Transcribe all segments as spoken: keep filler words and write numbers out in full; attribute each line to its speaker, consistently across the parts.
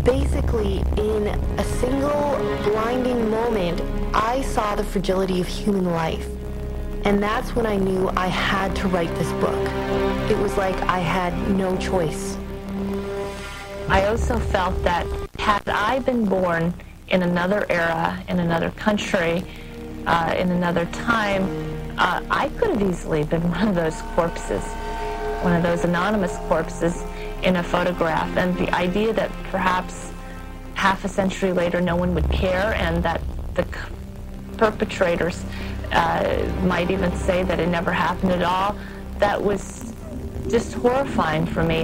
Speaker 1: Basically, in a single blinding moment, I saw the fragility of human life. And that's when I knew I had to write this book. It was like I had no choice.
Speaker 2: I also felt that had I been born in another era, in another country, uh, in another time, uh, I could have easily been one of those corpses, one of those anonymous corpses in a photograph. And the idea that perhaps half a century later no one would care and that the perpetrators uh, might even say that it never happened at all, that was just horrifying for me.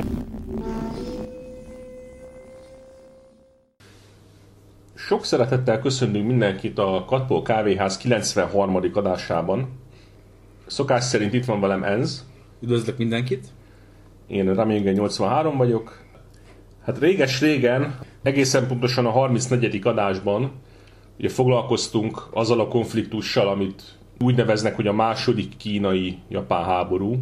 Speaker 3: Sok szeretettel köszönünk mindenkit a Katpol Kávéház kilencvenharmadik adásában. Szokás szerint itt van velem Enz.
Speaker 4: Üdvözlök mindenkit.
Speaker 3: Én Ramingen nyolcvanhárom vagyok. Hát réges-régen, egészen pontosan a harmincnegyedik adásban ugye foglalkoztunk azzal a konfliktussal, amit úgy neveznek, hogy a második kínai-japán háború.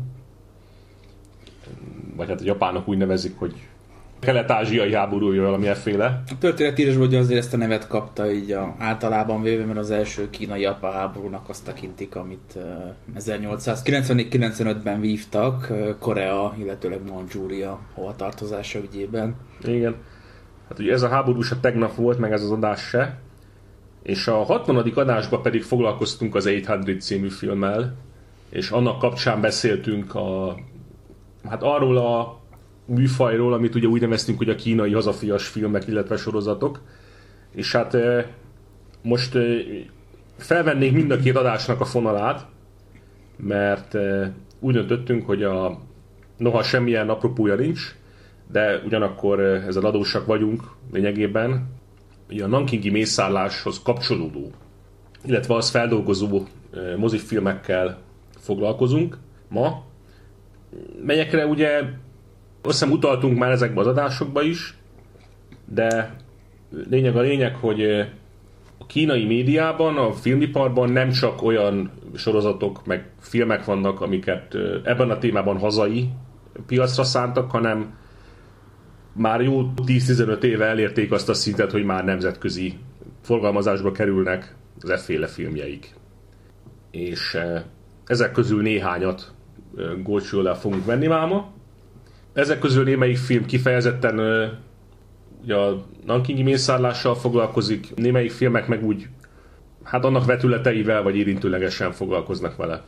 Speaker 3: Vagy hát a japánok úgy nevezik, hogy kelet-ázsiai háború, valami efféle.
Speaker 4: A történetírásban ugye azért ezt a nevet kapta így a, általában véve, mert az első kínai-japán háborúnak azt tekintik, amit uh, ezernyolcszázkilencvennégy kilencvenötben vívtak uh, Korea, illetőleg Mandzsúria hovatartozása ügyében.
Speaker 3: Igen. Hát ugye ez a háború se tegnap volt, meg ez az adás se. És a hatvanadik adásban pedig foglalkoztunk az nyolcszáz című filmmel, és annak kapcsán beszéltünk a, hát arról a műfajról, amit ugye úgy neveztünk, hogy a kínai hazafias filmek, illetve sorozatok. És hát most felvennék mind a két adásnak a fonalát, mert úgy döntöttünk, hogy a, noha semmilyen apropója nincs, de ugyanakkor ezzel adósak vagyunk lényegében, a nankingi mészárláshoz kapcsolódó, illetve az feldolgozó mozifilmekkel foglalkozunk ma, melyekre ugye azt hiszem utaltunk már ezekbe az adásokba is, de lényeg a lényeg, hogy a kínai médiában, a filmiparban nem csak olyan sorozatok meg filmek vannak, amiket ebben a témában hazai piacra szántak, hanem már jó tíz-tizenöt éve elérték azt a szintet, hogy már nemzetközi forgalmazásba kerülnek az efféle filmjeik. És ezek közül néhányat gólcsővel fogunk venni máma. Ezek közül némelyik film kifejezetten ugye a nankingi mészárlással foglalkozik, némelyik filmek meg úgy, hát annak vetületeivel vagy érintőlegesen foglalkoznak vele.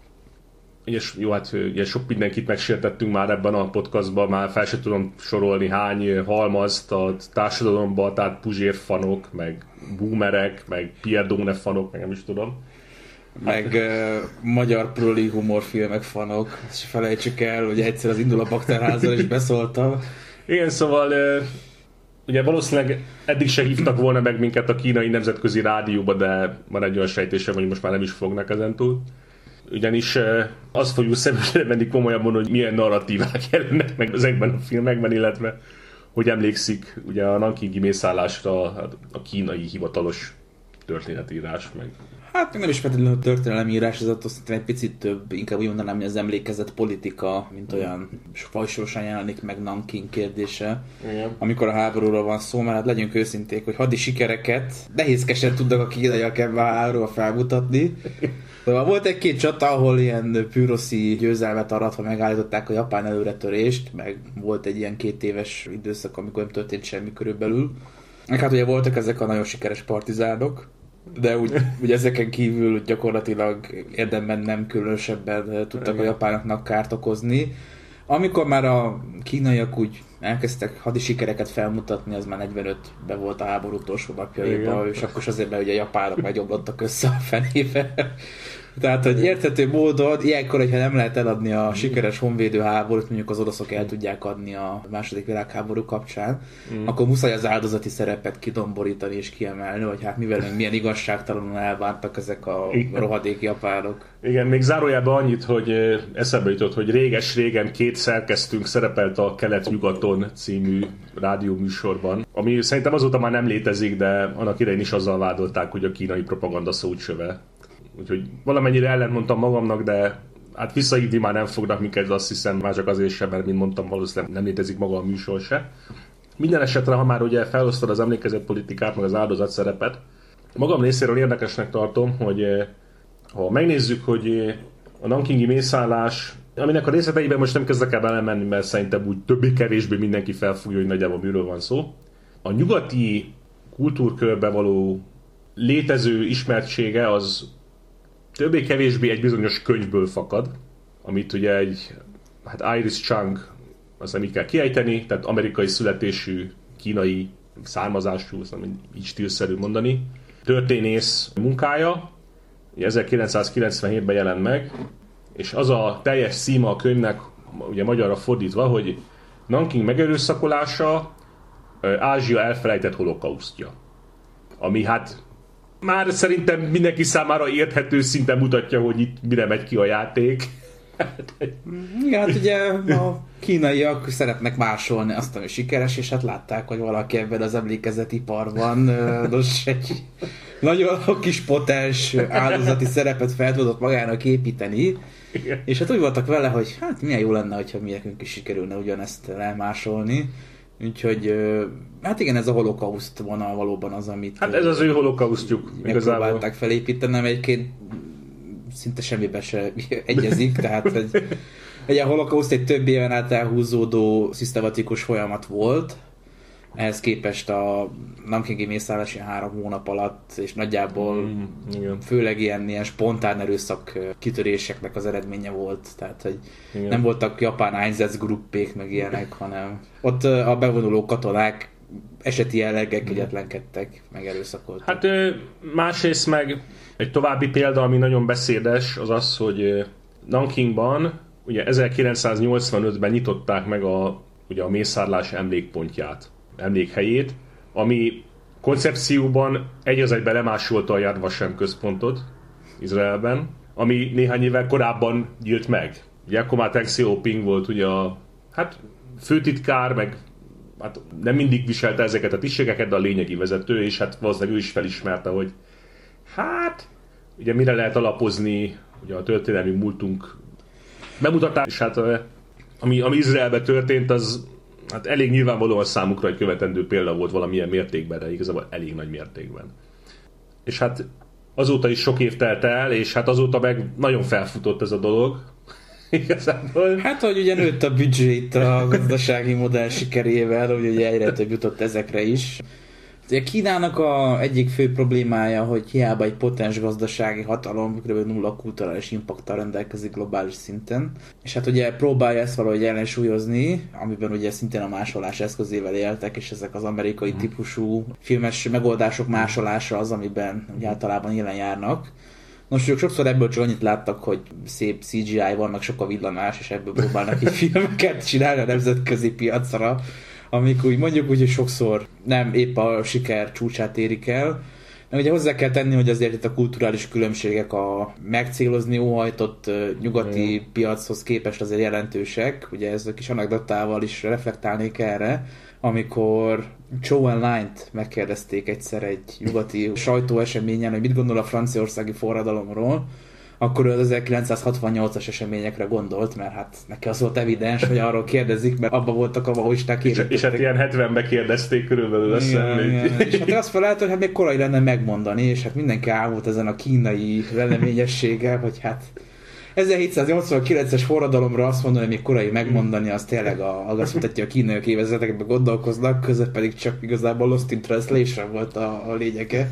Speaker 3: És jó, hát ugye sok mindenkit megsértettünk már ebben a podcastban, már fel sem tudom sorolni hány halmazt a társadalomban, tehát Puzsér fanok, meg boomerek, meg Pierre Done fanok, meg nem is tudom.
Speaker 4: Meg uh, magyar proli humorfilmek fanok, és felejtsük el, hogy egyszer az Indul a Bakterházzal is beszóltam.
Speaker 3: Igen, szóval uh, ugye valószínűleg eddig se hívtak volna meg minket a kínai nemzetközi rádióba, de van egy olyan sejtésem, hogy most már nem is fognak ezentúl. Ugyanis uh, azt fogjuk szemügyre venni komolyabban, hogy milyen narratívák jelennek meg ezekben a filmekben, illetve hogy emlékszik ugye a nankingi mészállásra a kínai hivatalos történetírás meg.
Speaker 4: Hát még nem is feltétlenül a történelemírás, ez attól szerintem egy picit több, inkább úgy mondanám, hogy az emlékezett politika, mint olyan fajsorosan jelenik meg Nanking kérdése, igen, amikor a háborúról van szó, mert hát legyünk őszinték, hogy hadi sikereket nehézkesen tudnak a kínaiak ebben a háborúval felmutatni. Szóval volt egy-két csata, ahol ilyen püroszi győzelmet aratva megállították a japán előretörést, meg volt egy ilyen két éves időszak, amikor nem történt semmi körülbelül. Meg hát ugye voltak ezek a nagyon sikeres partizánok, de úgy, úgy ezeken kívül gyakorlatilag érdemben nem különösebben tudtak a japánoknak kárt okozni. Amikor már a kínaiak úgy elkezdtek hadisikereket felmutatni, az már negyvenötben volt a háború utolsó napjaiban, és akkor azért, mert ugye a japánok megyoblottak össze a fenébe. Tehát, hogy érthető módon, ilyenkor, hogyha nem lehet eladni a sikeres honvédő háborút, mondjuk az oroszok el tudják adni a második világháború kapcsán, mm. akkor muszáj az áldozati szerepet kidomborítani és kiemelni, hogy hát mivel milyen igazságtalanul elvártak ezek a rohadék japánok.
Speaker 3: Igen, még zárójában annyit, hogy eszembe jutott, hogy réges-régen két szerkesztőnk szerepelt a Kelet-nyugaton című rádióműsorban, ami szerintem azóta már nem létezik, de annak idején is azzal vádolták, hogy a kínai propaganda szócsöve. Úgyhogy valamennyire ellentmondtam magamnak, de hát visszahívni már nem fognak minket, azt hiszem, már csak azért sem, mert mint mondtam, valószínűleg nem létezik maga a műsor se. Minden esetre, ha már ugye felosztod az emlékezetpolitikát, meg az áldozat szerepet, magam részéről érdekesnek tartom, hogy ha megnézzük, hogy a nankingi mészállás, aminek a részleteiben most nem kezdek el belemenni, mert szerintem úgy többé-kevésbé mindenki felfogja, hogy nagyjából miről van szó. A nyugati kultúrkörbe való létező ismertsége az többé-kevésbé egy bizonyos könyvből fakad, amit ugye egy hát Iris Chang, azt nem így kell kiejteni, tehát amerikai születésű, kínai származású, szóval így stílszerű mondani, történész munkája, ezerkilencszázkilencvenhétben jelent meg, és az a teljes címe a könyvnek, ugye magyarra fordítva, hogy Nanking megerőszakolása, Ázsia elfelejtett holokausztja. Ami hát már szerintem mindenki számára érthető szinten mutatja, hogy itt mire megy ki a játék.
Speaker 4: Igen, hát ugye a kínaiak szeretnek másolni azt, ami sikeres, és hát látták, hogy valaki ebben az emlékezetiparban nos, egy nagyon kis potens áldozati szerepet fel tudott magának építeni, igen. És hát úgy voltak vele, hogy hát milyen jó lenne, hogyha mi nekünk is sikerülne ugyanezt lemásolni. Úgyhogy, hát igen, ez a holokauszt vonal valóban az, amit...
Speaker 3: Hát ez az ő holokausztjuk
Speaker 4: igazából. Megpróbálták felépíteni, nem egyébként szinte semmiben se egyezik, tehát egy, egy a holokauszt egy több éven át elhúzódó szisztematikus folyamat volt. Ehhez képest a nankingi mészállás ilyen három hónap alatt, és nagyjából mm, főleg ilyen, ilyen spontán erőszak kitöréseknek az eredménye volt. Tehát, hogy igen. Nem voltak japán Einsatzgruppék, meg ilyenek, hanem ott a bevonuló katonák eseti jelleggel kegyetlenkedtek, meg erőszakoltak.
Speaker 3: Hát másrészt meg egy további példa, ami nagyon beszédes, az az, hogy Nankingban ugye ezerkilencszáznyolcvanötben nyitották meg a, ugye a mészárlás emlékpontját, emlékhelyét, ami koncepcióban egy az egyben lemásolta a Yad Vashem központot Izraelben, ami néhány évvel korábban nyílt meg. Ugye akkor már Deng Xiaoping volt ugye a hát, főtitkár, meg hát nem mindig viselte ezeket a tisztségeket, de a lényegi vezető, és hát valószínűleg ő is felismerte, hogy hát, ugye mire lehet alapozni ugye a történelmi múltunk bemutatás, és hát ami, ami Izraelben történt, az hát elég nyilvánvalóan számukra egy követendő példa volt valamilyen mértékben, de igazából elég nagy mértékben. És hát azóta is sok év telt el, és hát azóta meg nagyon felfutott ez a dolog. Igazából.
Speaker 4: Hát, hogy ugye nőtt a büdzsé itt a gazdasági modell sikerével, hogy ugye egyre több jutott ezekre is. Ugye Kínának a egyik fő problémája, hogy hiába egy potens gazdasági hatalom, kb. Nulla kulturális impakttal rendelkezik globális szinten. És hát ugye próbálja ezt valahogy ellensúlyozni, amiben ugye szintén a másolás eszközével éltek, és ezek az amerikai mm. típusú filmes megoldások másolása az, amiben ugye általában jelen járnak. Nos, ők sokszor ebből csak annyit láttak, hogy szép cé gé í van, meg sok a villanás, és ebből próbálnak így filmeket csinálni a nemzetközi piacra, amik úgy mondjuk úgy, hogy sokszor nem épp a siker csúcsát érik el. De ugye hozzá kell tenni, hogy azért itt a kulturális különbségek a megcélozni óhajtott nyugati mm. piachoz képest azért jelentősek. Ugye ez a kis anekdotával is reflektálnék erre, amikor Zhou Enlai-t megkérdezték egyszer egy nyugati sajtóeseményen, hogy mit gondol a franciaországi forradalomról, akkor ő az ezerkilencszázhatvannyolcas eseményekre gondolt, mert hát neki az volt evidens, hogy arról kérdezik, mert abban voltak a vahoisták érintettek.
Speaker 3: És hát ilyen hetvenben kérdezték körülbelül a szemlét.
Speaker 4: És hát azt felállt, hogy hát még korai lenne megmondani, és hát mindenki ámult ezen a kínai leleményességgel, hogy hát ezerhétszáznyolcvankilences forradalomra azt mondani, hogy még korai megmondani, az tényleg a, az azt mutatja, a kínaiak évezetekben gondolkoznak, közben pedig csak igazából Lost in Translation volt a, a lényege.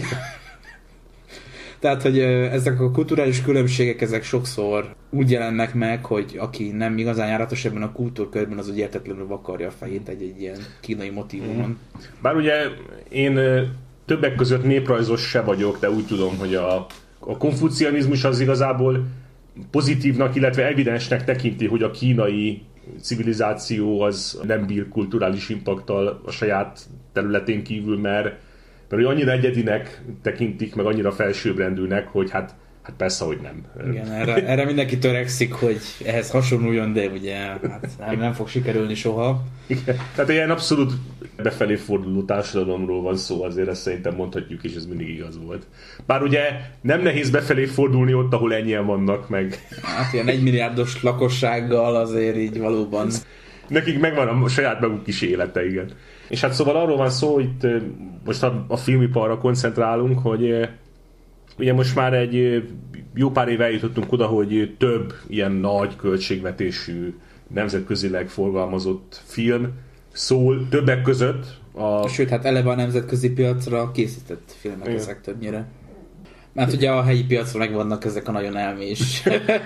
Speaker 4: Tehát, hogy ezek a kulturális különbségek, ezek sokszor úgy jelennek meg, hogy aki nem igazán járatos ebben a kultúrkörben, az úgy értetlenül vakarja a fejét egy, egy ilyen kínai motívumon.
Speaker 3: Bár ugye én többek között néprajzos se vagyok, de úgy tudom, hogy a, a konfucianizmus az igazából pozitívnak, illetve evidensnek tekinti, hogy a kínai civilizáció az nem bír kulturális impakttal a saját területén kívül, mert mert annyira egyedinek tekintik, meg annyira felsőbbrendűnek, hogy hát, hát persze, hogy nem.
Speaker 4: Igen, erre, erre mindenki törekszik, hogy ehhez hasonluljon, de ugye hát nem, nem fog sikerülni soha.
Speaker 3: Igen, tehát ilyen abszolút befelé forduló társadalomról van szó, azért ezt szerintem mondhatjuk, és ez mindig igaz volt. Bár ugye nem nehéz befelé fordulni ott, ahol ennyien vannak meg.
Speaker 4: Hát ilyen egymilliárdos lakossággal azért így valóban.
Speaker 3: nekik megvan a saját maguk kis élete, igen. És hát szóval arról van szó, itt most a, a filmiparra koncentrálunk, hogy ugye most már egy jó pár éve eljutottunk oda, hogy több ilyen nagy költségvetésű, nemzetközileg forgalmazott film szól többek között a...
Speaker 4: Sőt, hát eleve a nemzetközi piacra készített filmek igen. ezek többnyire. Mert ugye a helyi piacra megvannak ezek a nagyon elmés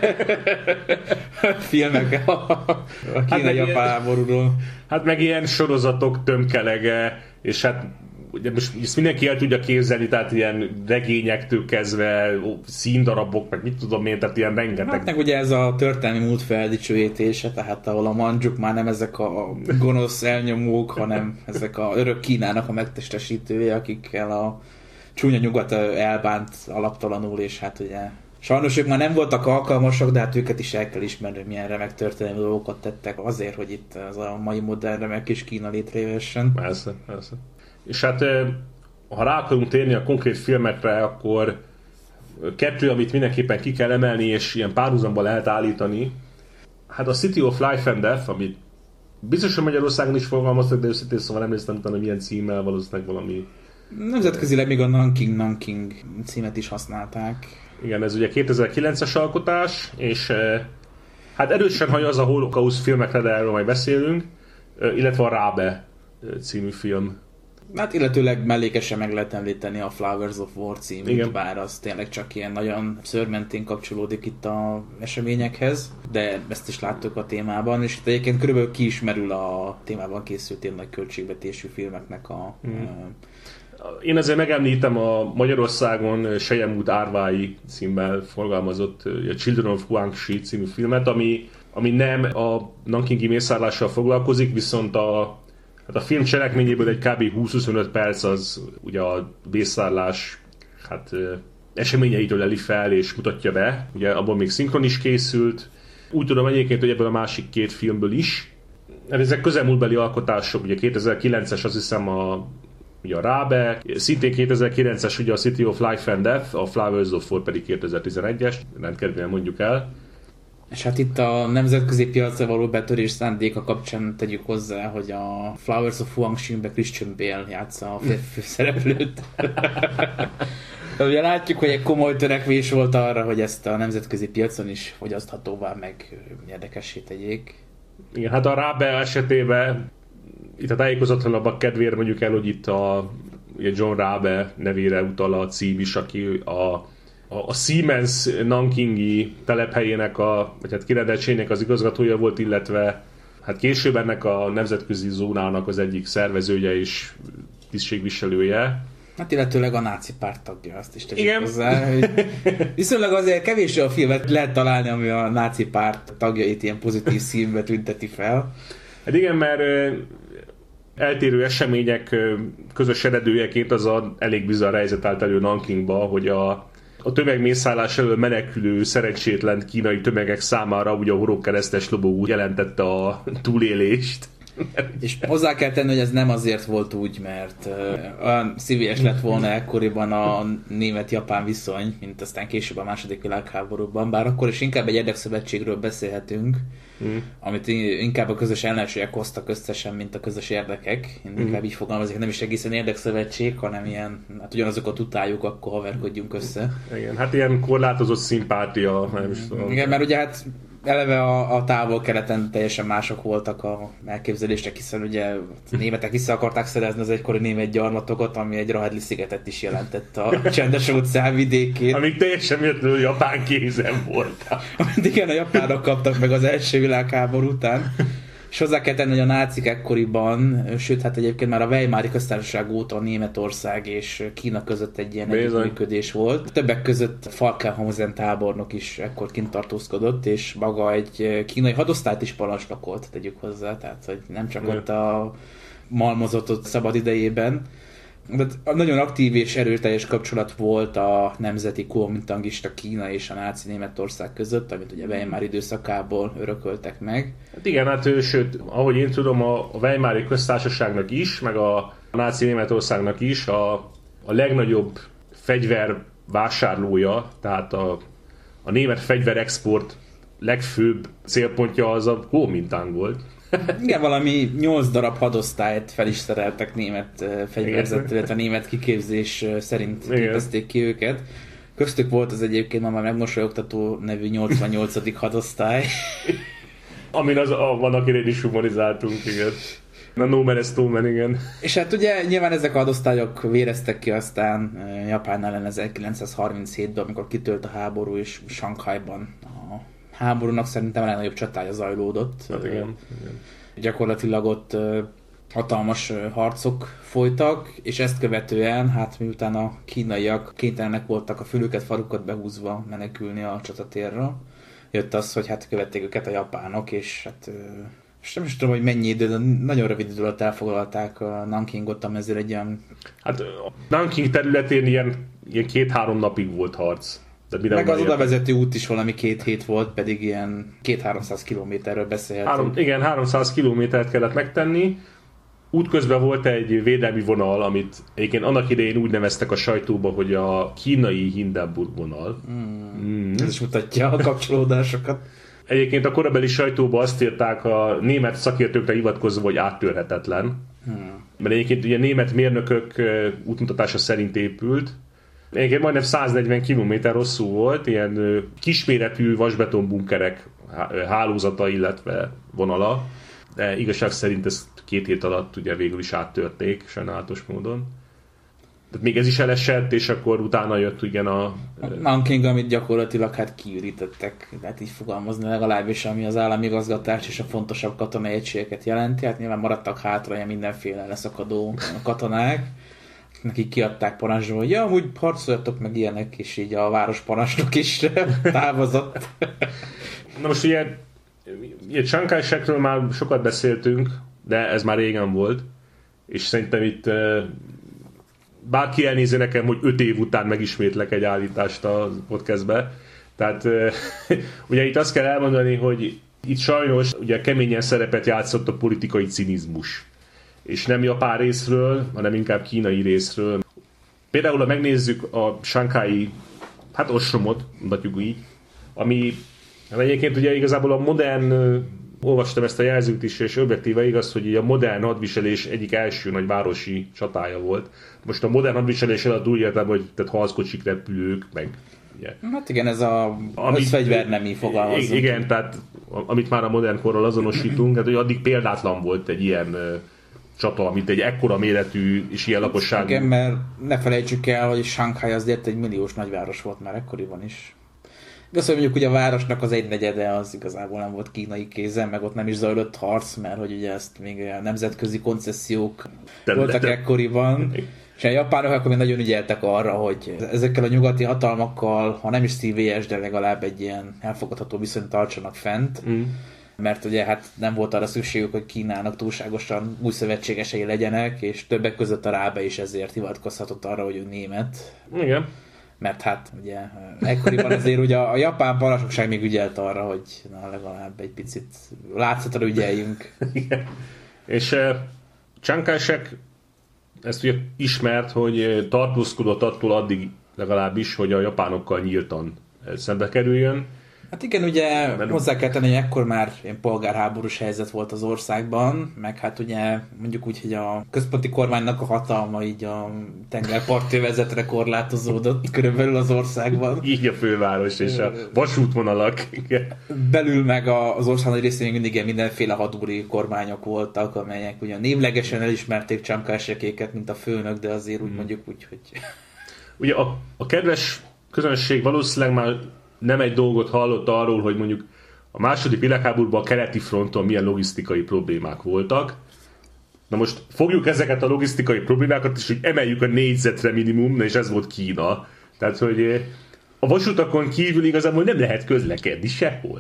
Speaker 4: filmek a, a kínai-japán háborúról.
Speaker 3: Hát meg ilyen sorozatok tömkelege, és hát ugye most ezt mindenki el tudja képzelni, tehát ilyen regényektől kezdve színdarabok, meg mit tudom én, tehát ilyen rengeteg.
Speaker 4: Hát meg ugye ez a történelmi múlt feldicsőítése, tehát ahol a mandzsuk már nem ezek a gonosz elnyomók, hanem ezek a örök Kínának a megtestesítője, akikkel a csúnya nyugat elbánt alaptalanul, és hát ugye sajnos ők már nem voltak alkalmasak, de hát őket is el kell ismerni, milyen remek történelmi dolgokat tettek azért, hogy itt ez a mai modern remek kis Kína létrejöhessen.
Speaker 3: Persze, persze. És hát ha rá akarunk térni a konkrét filmekre, akkor kettő, amit mindenképpen ki kell emelni, és ilyen párhuzamba lehet állítani. Hát a City of Life and Death, amit biztos, hogy Magyarországon is forgalmaztak, de őszintén szóval emlékszem utána milyen címmel, valószínűleg valami...
Speaker 4: Nemzetközileg még a Nanking Nanking címet is használták.
Speaker 3: Igen, ez ugye kétezer-kilences alkotás, és hát erősen haj az a holokauszt filmekre, de erről majd beszélünk, illetve a Rábe című film.
Speaker 4: Hát illetőleg mellékesen meg lehet említeni a Flowers of War címűt, bár az tényleg csak ilyen nagyon szőrmentén kapcsolódik itt a eseményekhez, de ezt is láttuk a témában, és itt egyébként körülbelül kiismerül a témában készült ilyen nagy költségvetésű filmeknek a... Hmm.
Speaker 3: Én azért megemlítem a Magyarországon Selyemút Árvái címmel forgalmazott a Children of Guangxi című filmet, ami, ami nem a nankingi mészárlással foglalkozik, viszont a Hát a film cselekményéből egy kb. húsz-huszonöt perc az ugye a mészárlás hát, eseményeitől leli fel és mutatja be. Ugye abban még szinkron is készült. Úgy tudom egyébként, hogy ebből a másik két filmből is. Ezek közelmúltbeli alkotások, ugye kétezer-kilences azt hiszem a, ugye a Rábe, szintén kétezer-kilences ugye a City of Life and Death, a Flowers of War pedig kétezer-tizenegyes, rendkedvűen mondjuk el.
Speaker 4: És hát itt a nemzetközi piacra való betörés szándéka kapcsán tegyük hozzá, hogy a Flowers of Guangxi-ben Christian Bale játsza a főszereplőt. Ugye látjuk, hogy egy komoly törekvés volt arra, hogy ezt a nemzetközi piacon is fogyaszthatóvá meg érdekessé tegyék.
Speaker 3: Igen, hát a Rábe esetében itt a tájékozatlanabbak kedvére mondjuk el, hogy itt a ugye John Rábe nevére utal a cím is, aki a a Siemens nankingi telephelyének, a, vagy hát kirendeltségnek az igazgatója volt, illetve hát később ennek a nemzetközi zónának az egyik szervezője és tisztségviselője.
Speaker 4: Hát illetőleg a náci párt tagja, azt is tegyük hozzá. Hogy viszonylag azért kevés a filmet lehet találni, ami a náci párt tagjait ilyen pozitív színbe tünteti fel.
Speaker 3: Hát igen, mert eltérő események közös eredőjeként az a elég bizarr helyzet állt elő Nankingba, hogy a A tömegmészárlás elől menekülő szerencsétlen kínai tömegek számára ugye a horogkeresztes lobogó jelentette a túlélést.
Speaker 4: És hozzá kell tenni, hogy ez nem azért volt úgy, mert uh, olyan szívélyes lett volna ekkoriban a német-japán viszony, mint aztán később a második világháborúban, bár akkor is inkább egy érdekszövetségről beszélhetünk, mm. amit inkább a közös ellensúlyok hoztak összesen, mint a közös érdekek. Én inkább mm. így fogalmazok, nem is egészen érdekszövetség, hanem ilyen, hát ugyanazokat utáljuk, akkor haverkodjunk össze.
Speaker 3: Igen, hát ilyen korlátozott szimpátia. Nem is tudom.
Speaker 4: Igen, mert ugye hát eleve a, a távol-keleten teljesen mások voltak a elképzelések, hiszen ugye a németek vissza akarták szerezni az egykori német gyarmatokat, ami egy Rahedli szigetet is jelentett a csendes óceán vidékén.
Speaker 3: Amíg teljesen mértől japán kézen voltak.
Speaker 4: Amit igen, a japánok kaptak meg az első világháború után. És hozzá kell tenni, hogy a nácik ekkoriban, sőt, hát egyébként már a Weimári köztársaság óta Németország és Kína között egy ilyen együttműködés volt. Többek között Falkenhausen tábornok is ekkor kint tartózkodott, és maga egy kínai hadosztályt is parancsnokolt, tegyük hozzá, tehát hogy nem csak ott a malmozott ott szabad idejében. De nagyon aktív és erőteljes kapcsolat volt a nemzeti kuomintangista Kína és a náci Németország között, amit ugye Weimar időszakából örököltek meg.
Speaker 3: Hát igen, hát sőt, ahogy én tudom, a Weimári köztársaságnak is, meg a náci Németországnak is a, a legnagyobb fegyver vásárlója, tehát a, a német fegyverexport legfőbb célpontja az a Kuomintang volt.
Speaker 4: Igen, valami nyolc darab hadosztályt fel is szereltek német fegyverzettel, illetve német kiképzés szerint képezték ki őket. Köztük volt az egyébként ma már megmosolyogtató nevű nyolcvannyolcadik hadosztály.
Speaker 3: Amin az, a, van, akire is humorizáltunk, igen. Na, no man is no man, igen.
Speaker 4: És hát ugye nyilván ezek a hadosztályok véreztek ki aztán Japán ellen ezerkilencszázharminchétben, amikor kitölt a háború, és Sanghajban a háborúnak szerintem a legnagyobb csatája zajlódott.
Speaker 3: Hát igen, igen.
Speaker 4: Gyakorlatilag ott hatalmas harcok folytak, és ezt követően, hát miután a kínaiak kénytelenek voltak a fülüket, farukat behúzva menekülni a csatatérre, jött az, hogy hát követték őket a japánok, és hát most nem is tudom, hogy mennyi idő, de nagyon rövid idő alatt elfoglalták a Nankingot, ami ezért egy olyan...
Speaker 3: Hát a Nanking területén ilyen, ilyen két-három napig volt harc.
Speaker 4: Meg az oda vezető út is valami két hét volt, pedig ilyen két-háromszáz kilométerről beszélhetünk.
Speaker 3: Három, igen, háromszáz kilométert kellett megtenni. Útközben volt egy védelmi vonal, amit egyébként annak idején úgy neveztek a sajtóba, hogy a kínai Hindenburg vonal.
Speaker 4: Mm. Mm. Ez is mutatja a kapcsolódásokat.
Speaker 3: Egyébként a korabeli sajtóban azt írták a német szakértőkre hivatkozva, hogy áttörhetetlen. Hmm. Mert egyébként ugye német mérnökök útmutatása szerint épült. Egyébként majdnem száznegyven kilométer hosszú volt, ilyen kisméretű vasbetonbunkerek hálózata, illetve vonala. De igazság szerint ezt két hét alatt ugye végül is áttörték, sajnálatos módon. Tehát még ez is elesett, és akkor utána jött igen a...
Speaker 4: a Nanking, amit gyakorlatilag hát kiürítettek, lehet így fogalmazni legalábbis, ami az államigazgatás és a fontosabb katonai egységeket jelenti. Hát nyilván maradtak hátra ilyen mindenféle leszakadó katonák, nekik kiadták parancsba, hogy ja, amúgy harcoljatok meg ilyenek, és így a városparancsnok is távozott.
Speaker 3: Na most ugye, ugye Chiang Kai-shekről már sokat beszéltünk, de ez már régen volt, és szerintem itt bárki elnézi nekem, hogy öt év után megismétlek egy állítást a podcastbe. Tehát ugye itt azt kell elmondani, hogy itt sajnos ugye keményen szerepet játszott a politikai cinizmus. És nem japán részről, hanem inkább kínai részről. Például, ha megnézzük a sanghái, hát ostromot, mondhatjuk így, ami hát egyébként ugye igazából a modern, olvastam ezt a jelzőt is, és objektíve igaz, hogy a modern hadviselés egyik első nagy városi csatája volt. Most a modern hadviselés alatt úgy értem, hogy tehát harckocsik, repülők, meg ugye.
Speaker 4: Hát igen, ez a összfegyvernemi fogalmazunk.
Speaker 3: Igen, tehát amit már a modern korral azonosítunk, hát hogy addig példátlan volt egy ilyen csata, mint egy ekkora méretű és ilyen lakosságú.
Speaker 4: Igen, mert ne felejtsük el, hogy Sanghai azért egy milliós nagyváros volt már ekkoriban is. Igaz, hogy mondjuk ugye a városnak az egynegyede az igazából nem volt kínai kézen, meg ott nem is zajlott harc, mert hogy ugye ezt még a nemzetközi koncesziók voltak de, de. ekkoriban. És a japánok akkor még nagyon ügyeltek arra, hogy ezekkel a nyugati hatalmakkal, ha nem is szívélyes, de legalább egy ilyen elfogadható viszonyt tartsanak fent. Mm. Mert ugye hát nem volt arra szükségük, hogy Kínának túlságosan új szövetségesei legyenek, és többek között a Rábe is ezért hivatkozhatott arra, hogy ő német.
Speaker 3: Igen.
Speaker 4: Mert hát ugye ekkoriban azért ugye a japán parancsnokság még ügyelt arra, hogy na, legalább egy picit látszatra ügyeljünk.
Speaker 3: Igen. És uh, Chiang Kai-shek ezt ugye ismert, hogy tartózkodott attól addig legalábbis, hogy a japánokkal nyíltan szembe kerüljön.
Speaker 4: Hát igen, ugye Mert... hozzá kell tenni, hogy ekkor már ilyen polgárháborús helyzet volt az országban, meg hát ugye mondjuk úgy, hogy a központi kormánynak a hatalma így a tengerpartjövezetre korlátozódott körülbelül az országban.
Speaker 3: Így a főváros és a vasútvonalak.
Speaker 4: Belül meg az ország nagy részén mindig mindenféle hadúri kormányok voltak, amelyek ugye névlegesen elismerték Chiang Kai-shekéket, mint a főnök, de azért úgy mondjuk úgy, hogy...
Speaker 3: Ugye a, a kedves közönség valószínűleg már nem egy dolgot hallott arról, hogy mondjuk a második világháborúban a keleti fronton milyen logisztikai problémák voltak. Na most fogjuk ezeket a logisztikai problémákat is, hogy emeljük a négyzetre minimum, és ez volt Kína. Tehát, hogy a vasutakon kívül igazából nem lehet közlekedni sehol.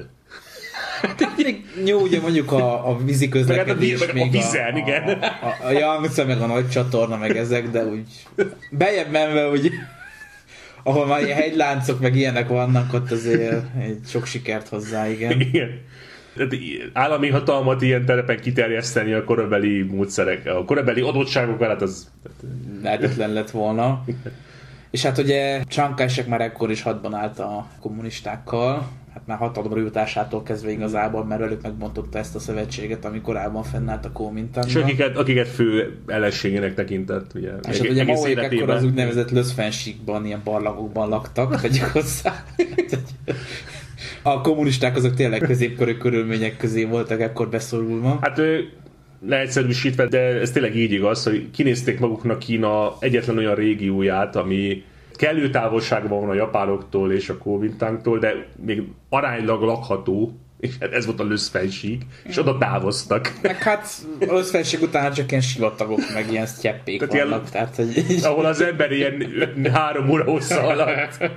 Speaker 4: Jó, ugye mondjuk a, a vízi közlekedés,
Speaker 3: meg a,
Speaker 4: még
Speaker 3: a vizen,
Speaker 4: a,
Speaker 3: igen.
Speaker 4: A, a, a Yangtze, meg a nagy csatorna, meg ezek, de úgy bejebb menve, úgy ahol már ilyen hegyláncok meg ilyenek vannak, ott azért egy sok sikert hozzá, igen.
Speaker 3: Igen. Állami hatalmat ilyen terepen kiterjeszteni a korabeli módszerek, a korabeli adottságokkal, hát az...
Speaker 4: lehetetlen lett volna. És hát ugye Chiang Kai-shek már ekkor is hadban állt a kommunistákkal, hát már hatalomra jutásától kezdve igazából, mert velük megbontotta ezt a szövetséget, ami korábban fennállt a Kuomintangban.
Speaker 3: És akiket, akiket fő ellenségének tekintett, ugye.
Speaker 4: És hát ugye Maóék ekkor az úgynevezett Löszfensíkban, ilyen barlangokban laktak, tegyük hozzá. A kommunisták azok tényleg középkörű körülmények közé voltak ekkor beszorulva.
Speaker 3: Hát leegyszerűsítve, de ez tényleg így igaz, hogy kinézték maguknak Kína egyetlen olyan régióját, ami kellő távolságban van a japánoktól és a Kuomintangtól, de még aránylag lakható, és ez volt a Löszfensík, és oda távoztak.
Speaker 4: Meg hát a Löszfensík után csak ilyen sivatagok, meg ilyen sztyeppék tehát vannak. Ilyen, tehát, hogy...
Speaker 3: ahol az ember ilyen három óra hossza alatt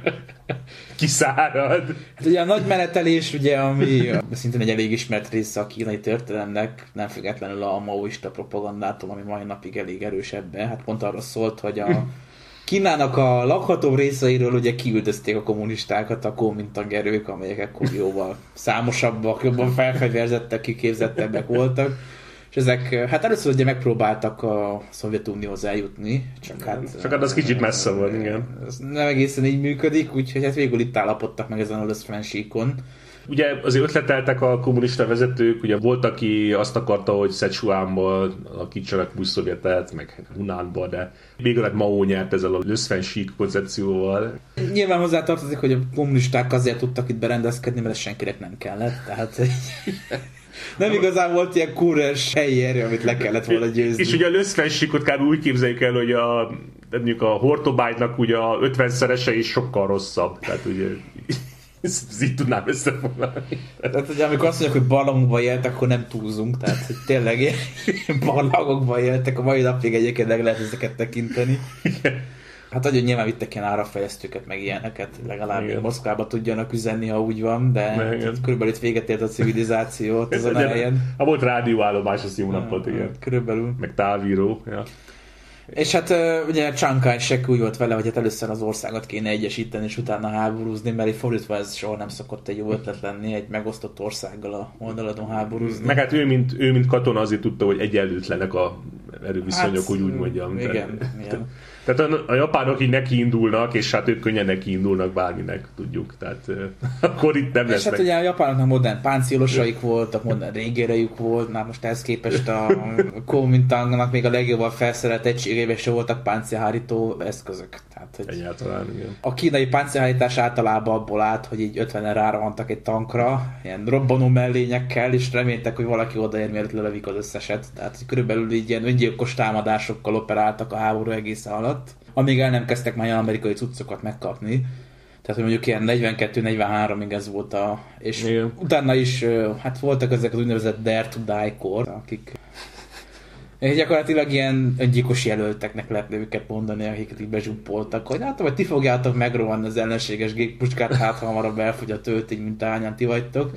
Speaker 3: kiszárad.
Speaker 4: Hát ugye a nagy menetelés, ugye, ami szintén egy elég ismert része a kínai történelemnek, nem függetlenül a maoista propagandától, ami mai napig elég erős ebben. Hát pont arra szólt, hogy a Kínának a lakható részeiről ugye kiüldözték a kommunistákat a Kuomintang erők, amelyek ekkor jóval számosabbak, jobban felfegyverzettek, kiképzettebbek voltak. És ezek, hát először ugye megpróbáltak a Szovjetunióhoz eljutni, csak hát...
Speaker 3: Csak hát az kicsit messze volt, igen.
Speaker 4: Ez nem egészen így működik, úgyhogy hát végül itt állapodtak meg ezen a Löszfensíkon.
Speaker 3: Ugye azért ötleteltek a kommunista vezetők, ugye volt, aki azt akarta, hogy Szecsuánból alakítsanak új szovjetet, meg Hunánba, de végül hát Mao nyert ezzel a Löszfensík koncepcióval.
Speaker 4: Nyilván hozzátartozik, hogy a kommunisták azért tudtak itt berendezkedni, mert ez senkinek nem kellett, tehát... Nem igazán volt ilyen kúrers helyi erő, amit le kellett volna győzni.
Speaker 3: És ugye a Löszfensíkot kb. Úgy képzeljük el, hogy a, mondjuk a Hortobágynak ugye a ötvenszerese is sokkal rosszabb. Tehát ugye ezt így tudnám összefoglalni.
Speaker 4: Tehát ugye amikor azt mondják, hogy barlangokban éltek, akkor nem túlzunk. Tehát hogy tényleg ilyen barlangokban éltek, a mai napig egyébként meg lehet ezeket tekinteni. Hát nagyon nyilván vittek ilyen áramfejlesztőket, meg ilyeneket, legalább Moszkvába tudjanak üzenni, ha úgy van, de körülbelül itt véget ért a civilizáció ott azon a helyen.
Speaker 3: Ha volt rádióállomás, az jó napot, igen.
Speaker 4: Körülbelül.
Speaker 3: Meg távíró, ja.
Speaker 4: És hát ugye Chiang Kai-shek úgy volt vele, hogy hát először az országot kéne egyesíteni, és utána háborúzni, mert így fordítva ez soha nem szokott egy jó ötlet lenni, egy megosztott országgal a oldaladon háborúzni.
Speaker 3: Meg hát ő mint, ő, mint katona azért tudta, hogy egyenlőtlenek a erőviszonyok, hát, úgy úgy mondjam.
Speaker 4: Igen,
Speaker 3: tehát, tehát a, a japánok így neki indulnak, és hát ők könnyen neki indulnak bárminek, tudjuk. Tehát akkor itt nem lesz.
Speaker 4: És hát
Speaker 3: meg.
Speaker 4: ugye a japánoknak modern páncélosaik voltak, modern régérejük volt, már most ehhez képest a Kuomintangnak még a legjobban felszerelt egységében se voltak páncélhárító eszközök. Tehát, hogy
Speaker 3: egyáltalán, igen.
Speaker 4: A kínai páncélhárítás általában abból állt, hogy így ötvenen rárohantak egy tankra, ilyen robbanó mellényekkel, és reméltek, hogy valaki odaér, mielőtt lelövik az összeset. Tehát körülbelül így ilyen öngyilkos támadásokkal operáltak a háború egész alatt, amíg el nem kezdtek már ilyen amerikai cuccokat megkapni. Tehát, hogy mondjuk ilyen negyvenkettő negyvenháromig ez volt a... És igen. Utána is, hát voltak ezek az úgynevezett Dare to Die-kor, akik... És gyakorlatilag ilyen öngyilkos jelölteknek lehetne őket mondani, akiket így bezsumpoltak, hogy hát, vagy ti fogjátok megrohanni az ellenséges géppuskát, hát hamarabb elfogy a töltény, mint ahányan ti vagytok.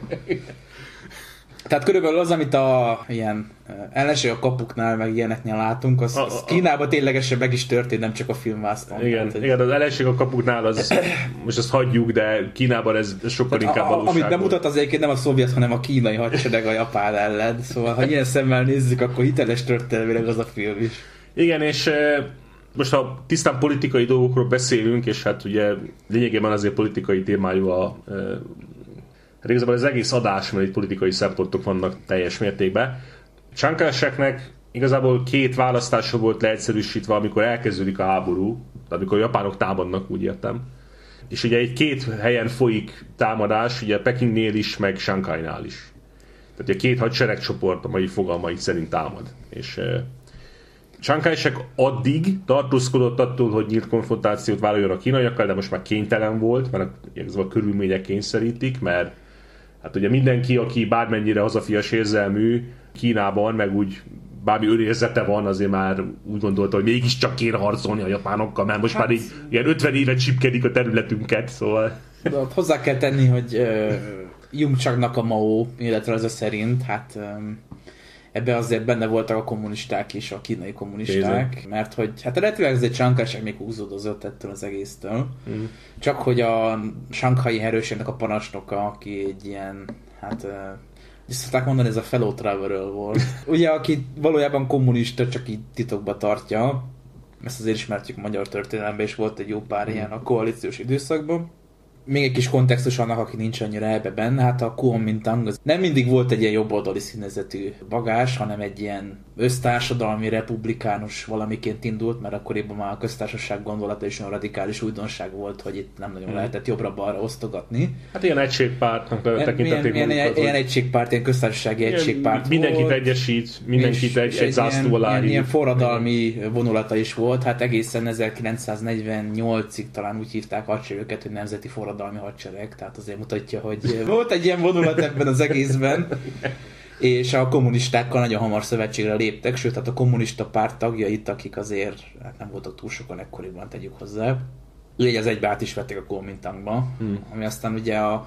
Speaker 4: Tehát körülbelül az, amit a ilyen ellenség a kapuknál, meg ilyeneknél látunk, az, az Kínában ténylegesen meg is történt, nem csak a filmvászton.
Speaker 3: Igen,
Speaker 4: tehát,
Speaker 3: igen, az ellenség a kapuknál, az, most azt hagyjuk, de Kínában ez sokkal tehát inkább valóság.
Speaker 4: Amit bemutat az egyébként nem a szovjet, hanem a kínai hadsereg a japán ellen. Szóval, ha ilyen szemmel nézzük, akkor hiteles történelmileg az a film is.
Speaker 3: Igen, és most ha tisztán politikai dolgokról beszélünk, és hát ugye lényegében azért politikai témájú a hát igazából az egész adás, mert itt politikai szempontok vannak teljes mértékben. Chiang Kai-sheknek igazából két választása volt leegyszerűsítve, amikor elkezdődik a háború, amikor a japánok támadnak, úgy értem. És ugye egy két helyen folyik támadás, ugye Pekingnél is, meg Shanghai-nál is. Tehát a két hadseregcsoport a mai fogalmaik szerint támad. És uh, Chiang Kai-shek addig tartózkodott attól, hogy nyílt konfrontációt vállaljon a kínaiakkal, de most már kénytelen volt, mert a körülmények kényszerítik, mert hát ugye mindenki, aki bármennyire hazafias érzelmű Kínában, meg úgy bármi önérzete van, azért már úgy gondolta, hogy mégiscsak kéne harcolni a japánokkal, mert most hát, már így ilyen ötven évet csipkedik a területünket, szóval...
Speaker 4: De ott hozzá kell tenni, hogy uh, Jung-changnak a Mao életrajza szerint, hát um, ebben azért benne voltak a kommunisták is, a kínai kommunisták, Kézen. Mert hogy hát eredetileg azért Chiang Kai-shek még húzódozott ettől az egésztől. Mm. Csak hogy a Shanghai erőségnek a parancsnoka, aki egy ilyen, hát így szokták mondani, ez a fellow traveler volt. Ugye, aki valójában kommunista, csak így titokba tartja. Ezt azért ismertjük a magyar történelemben, és volt egy jó pár ilyen a koalíciós időszakban. Még egy kis kontextus annak, aki nincs annyira ebbe benne, hát a Kuomintang az nem mindig volt egy ilyen jobboldali színezetű bagás, hanem egy ilyen össztársadalmi, republikánus valamiként indult, mert akkoriban már a köztársaság gondolata is olyan radikális újdonság volt, hogy itt nem nagyon hmm. lehetett jobbra-balra osztogatni.
Speaker 3: Hát ilyen egységpártnak tekintették.
Speaker 4: Ilyen, ilyen, ilyen egységpárt, ilyen köztársasági ilyen, egységpárt
Speaker 3: mindenkit
Speaker 4: volt.
Speaker 3: Egyesít, mindenkit
Speaker 4: és,
Speaker 3: egy,
Speaker 4: és
Speaker 3: egy zászló alá.
Speaker 4: Ilyen, ilyen forradalmi vonulata is volt, hát egészen ezerkilencszáznegyvennyolcig talán úgy hívták hadseregeket, hogy nemzeti forradalmi hadsereg, tehát azért mutatja, hogy volt egy ilyen vonulat ebben az egészben. És a kommunistákkal nagyon hamar szövetségre léptek, sőt, hát a kommunista párt tagjait, akik azért hát nem voltak túl sokan ekkoriban, tegyük hozzá. Így az egybe át is vették a Kuomintangba, hmm. ami aztán ugye a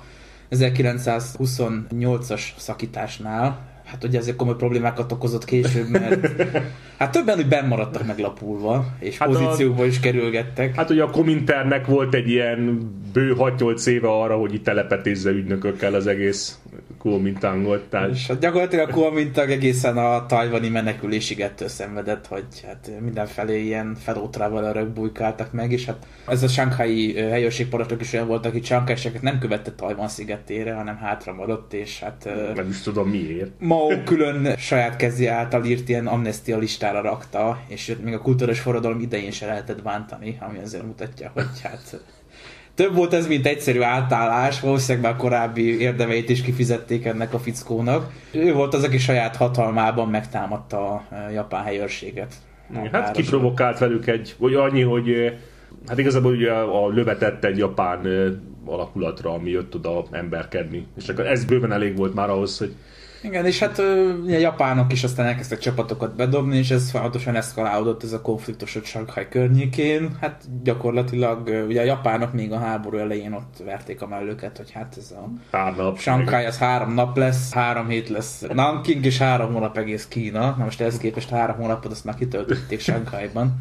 Speaker 4: ezerkilencszázhuszonnyolcas szakításnál, hát ugye ezért komoly problémákat okozott később, mert hát többen úgy benn maradtak meglapulva, és hát pozícióba a, is kerülgettek.
Speaker 3: Hát ugye a Kominternek volt egy ilyen bő hat-nyolc éve arra, hogy itt telepetézze ügynökökkel az egész Kuomintangot. Tehát...
Speaker 4: És hát gyakorlatilag a Kuomintang egészen a tajvani menekülésig ettől szenvedett, hogy hát mindenfelé ilyen fellow travelerök bujkáltak meg, és hát ez a shanghai helyőrségparancsnok is olyan volt, aki Chiang Kai-sheket nem követte Tajvan szigetére, hanem hátra maradt, és hát...
Speaker 3: Nem is tudom miért.
Speaker 4: Mao külön saját kezi által írt ilyen amnestia listára rakta, és még a kulturális forradalom idején se lehetett bántani, ami azért mutatja, hogy hát... Több volt ez, mint egyszerű átállás, valószínűleg már korábbi érdemeit is kifizették ennek a fickónak. Ő volt az, aki saját hatalmában megtámadta a japán helyőrséget.
Speaker 3: Hát kiprovokált velük egy, vagy annyi, hogy hát igazából ugye a lövetett egy japán alakulatra, ami jött oda emberkedni. És ez bőven elég volt már ahhoz, hogy
Speaker 4: igen, és hát a japánok is aztán elkezdtek csapatokat bedobni, és ez folyamatosan eszkalálódott ez a konfliktus a Shanghai környékén. Hát gyakorlatilag ugye a japánok még a háború elején ott verték a mellőket, hogy hát ez a
Speaker 3: nap,
Speaker 4: Shanghai az három nap lesz, három hét lesz Nanking, és három hónap egész Kína. Na most ehhez képest három hónapot azt már kitöltötték Shanghaiban,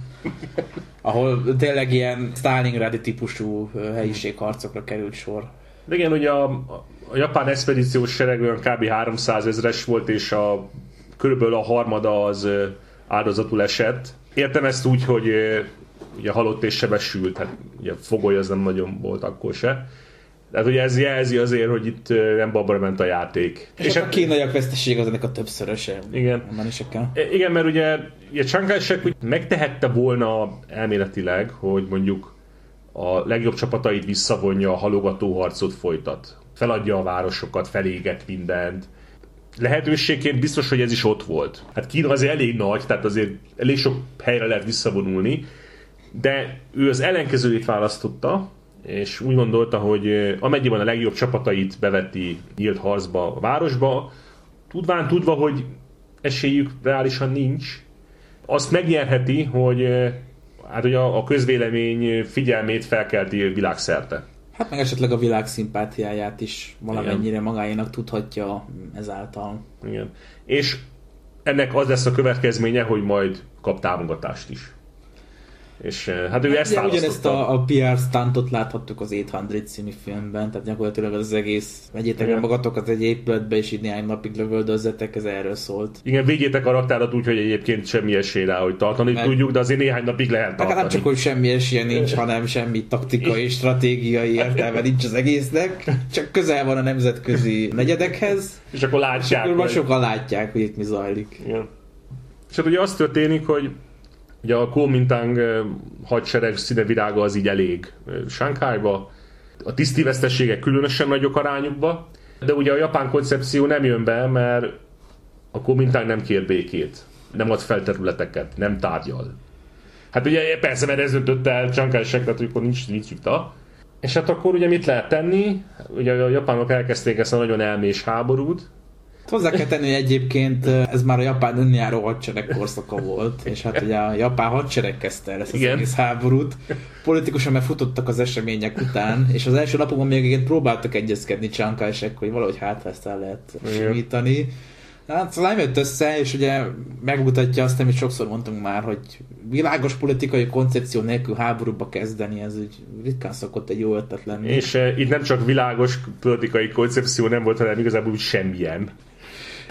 Speaker 4: ahol tényleg ilyen Stalingradi típusú helyiségharcokra került sor.
Speaker 3: De igen, ugye a, a japán expedíciós sereg olyan kb. háromszázezres volt, és a, körülbelül a harmada az áldozatul esett. Értem ezt úgy, hogy ugye halott és sebesült, hát ugye fogoly az nem nagyon volt akkor se. Tehát ugye ez jelzi azért, hogy itt nem babra ment a játék.
Speaker 4: És, és a kínaiak veszteség az ennek a többszöröse.
Speaker 3: Igen. Igen, mert ugye, ugye Chiang Kai-shek úgy megtehette volna elméletileg, hogy mondjuk a legjobb csapatait visszavonja, a halogató harcot folytat. Feladja a városokat, feléget mindent. Lehetőségként biztos, hogy ez is ott volt. Hát Kína azért elég nagy, tehát azért elég sok helyre lehet visszavonulni, de ő az ellenkezőjét választotta, és úgy gondolta, hogy amennyiben a legjobb csapatait beveti nyílt harcba a városba, tudván tudva, hogy esélyük reálisan nincs, azt megnyerheti, hogy hát ugye a közvélemény figyelmét felkelti világszerte.
Speaker 4: Hát meg esetleg a világ szimpátiáját is valamennyire igen. magáénak tudhatja ezáltal.
Speaker 3: Igen. És ennek az lesz a következménye, hogy majd kap támogatást is. És hát ő ezt választotta.
Speaker 4: Ugyanezt a, a pé er stuntot láthattuk az nyolcszáz című filmben, tehát gyakorlatilag az egész vegyétek el magatokat egy épületbe, és így néhány napig lövöldözzetek, ez erről szólt.
Speaker 3: Igen, védjétek a raktárat úgy, hogy egyébként semmi esély rá, hogy tartani meg... tudjuk, de azért néhány napig lehet tartani.
Speaker 4: Nem csak, hogy semmi esélye nincs, hanem semmi taktikai, stratégiai értelme nincs az egésznek, csak közel van a nemzetközi negyedekhez.
Speaker 3: És akkor látják. És akkor
Speaker 4: sokan látják, hogy itt mi zajlik.
Speaker 3: Igen. És hát ugye az történik, hogy ugye a Kuomintang hadsereg színevirága az így elég Shanghaiba, a tiszti veszteségek különösen nagyok arányukba, de ugye a japán koncepció nem jön be, mert a Kuomintang nem kér békét, nem ad fel területeket, nem tárgyal. Hát ugye persze, mert ez döntött el Chiang Kai-shek, tehát akkor nincs, nincs vita. És hát akkor ugye mit lehet tenni? Ugye a japánok elkezdték ezt a nagyon elmés háborút.
Speaker 4: Hozzá kell tenni, hogy egyébként ez már a japán önjáró hadsereg korszaka volt, és hát ugye a japán hadsereg kezdte el ezt az igen. egész háborút. Politikusan már futottak az események után, és az első napokban még igen próbáltak egyezkedni Chiang Kai-shek, hogy valahogy hát ezt el lehet simítani. Hát nem jött össze, és ugye megmutatja azt, amit sokszor mondtunk már, hogy világos politikai koncepció nélkül háborúba kezdeni, ez úgy ritkán szokott egy jó ötlet lenni.
Speaker 3: És e, itt nem csak világos politikai koncepció nem volt, hanem igazából úgy semmilyen.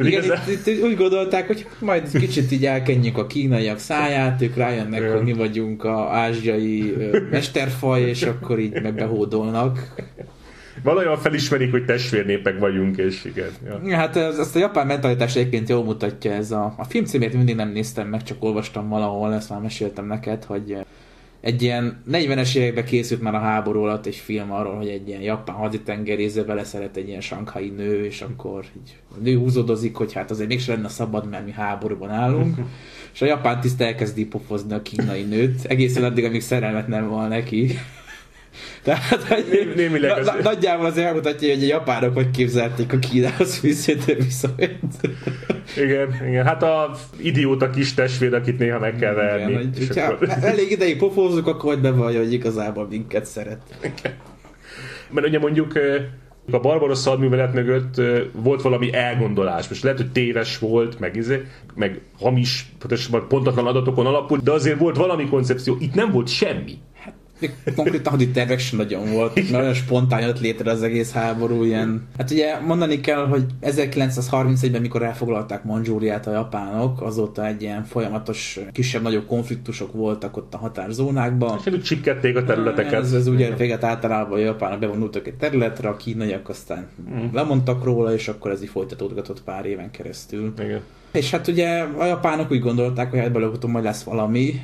Speaker 4: Igen, itt, itt úgy gondolták, hogy majd kicsit így elkenjük a kínaiak száját, ők rájönnek, igen, hogy mi vagyunk az ázsiai mesterfaj, és akkor így megbehódolnak.
Speaker 3: Valójában felismerik, hogy testvérnépek vagyunk, és igen.
Speaker 4: Ja. Hát ez, ezt a japán mentalitást egyébként jól mutatja ez a... A film címét mindig nem néztem meg, csak olvastam valahol, ezt már meséltem neked, hogy egy ilyen negyvenes években készült már a háború alatt egy film arról, hogy egy ilyen japán haditengerészbe beleszeret egy ilyen sanghai nő, és akkor így a nő húzódozik, hogy hát azért mégsem lenne szabad, mert mi háborúban állunk. És a japán tiszt elkezdi pofozni a kínai nőt, egészen addig, amíg szerelmet nem van neki. Tehát, hogy
Speaker 3: némileg
Speaker 4: az... na, nagyjából az elmutatja, hogy a japánok hogy képzelték a Kínához fűződő viszonyt.
Speaker 3: Igen, igen, hát a idióta kis testvér, akit néha meg kell verni. Igen,
Speaker 4: hogy, akkor... elég ideig pofózzuk, akkor hogy bevallja, hogy igazából minket szeret. Igen.
Speaker 3: Mert ugye mondjuk a Barbarossa hadművelet mögött volt valami elgondolás. Most lehet, hogy téves volt, meg, izé, meg hamis, pontatlan adatokon alapul, de azért volt valami koncepció. Itt nem volt semmi.
Speaker 4: Konkrétan haditervek sem nagyon volt, nagyon spontán jött létre az egész háború, ilyen. Hát ugye mondani kell, hogy ezerkilencszázharmincegyben, mikor elfoglalták Mandzsúriát a japánok, azóta egy ilyen folyamatos kisebb-nagyobb konfliktusok voltak ott a határzónákban.
Speaker 3: És úgy csipkedték a területeket.
Speaker 4: Ez, ez ugye véget általában a japánok bevonultak egy területre, a kínaiak aztán mm. lemondtak róla, és akkor ez így folytatódgatott pár éven keresztül.
Speaker 3: Igen.
Speaker 4: És hát ugye a japánok úgy gondolták, hogy hát belőle majd lesz valami.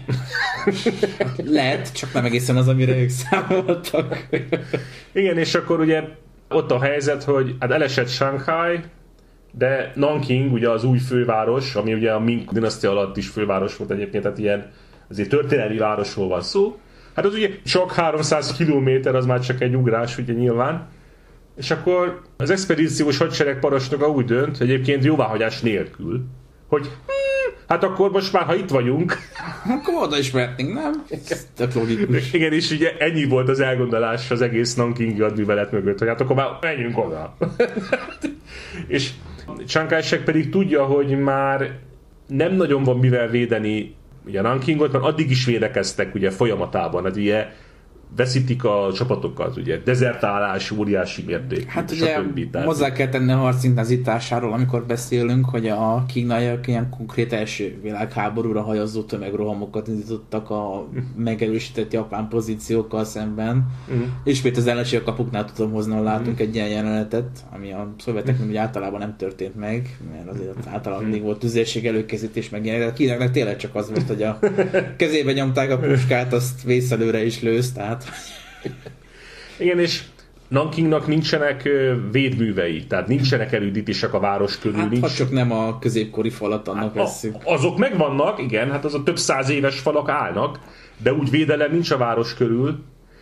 Speaker 4: Lehet, csak nem egészen az, amire ők számoltak.
Speaker 3: Igen, és akkor ugye ott a helyzet, hogy hát elesett Shanghai, de Nanking ugye az új főváros, ami ugye a Ming dinasztia alatt is főváros volt egyébként, tehát ilyen azért történelmi városról van szó. Hát az ugye csak háromszáz kilométer, az már csak egy ugrás, ugye nyilván. És akkor az expedíciós hadsereg parancsnoka úgy dönt, egyébként jóváhagyás nélkül, hogy hmm, hát akkor most már, ha itt vagyunk...
Speaker 4: Akkor oda is mehetnénk, nem? Tök logikus.
Speaker 3: Igen, és ugye ennyi volt az elgondolás az egész Nankingi hadművelet mögött, hogy hát akkor már menjünk oda. És Chiang Kai-shek pedig tudja, hogy már nem nagyon van mivel védeni ugye Nankingot, mert addig is védekeztek ugye folyamatában, hát ugye veszítik a csapatokat, ugye, dezertálás, óriási mérték.
Speaker 4: Hát ugye hozzá kell tenni a harc intenzitásáról, amikor beszélünk, hogy a kínaiak ilyen konkrét első világháborúra hajazó tömegrohamokat indítottak a megerősített japán pozíciókkal szemben. Uh-huh. Ismét az ellenségek kapuknál tudom hozni, ahol látunk uh-huh. egy ilyen jelenetet, ami a szovjeteknek uh-huh. általában nem történt meg, mert azért általában mindig uh-huh. volt tüzérség, előkészítés, meg ilyen. A kínaiaknak tényleg csak az volt, hogy a kezébe nyomták a puskát, azt vészelőre is lősz, tehát
Speaker 3: igen, és Nankingnak nincsenek védművei, tehát nincsenek erődítések a város körül.
Speaker 4: Hát,
Speaker 3: nincs...
Speaker 4: ha csak nem a középkori falat annak hát, vesszük.
Speaker 3: Azok megvannak, igen, hát az a több száz éves falak állnak, de úgy védelem nincs a város körül,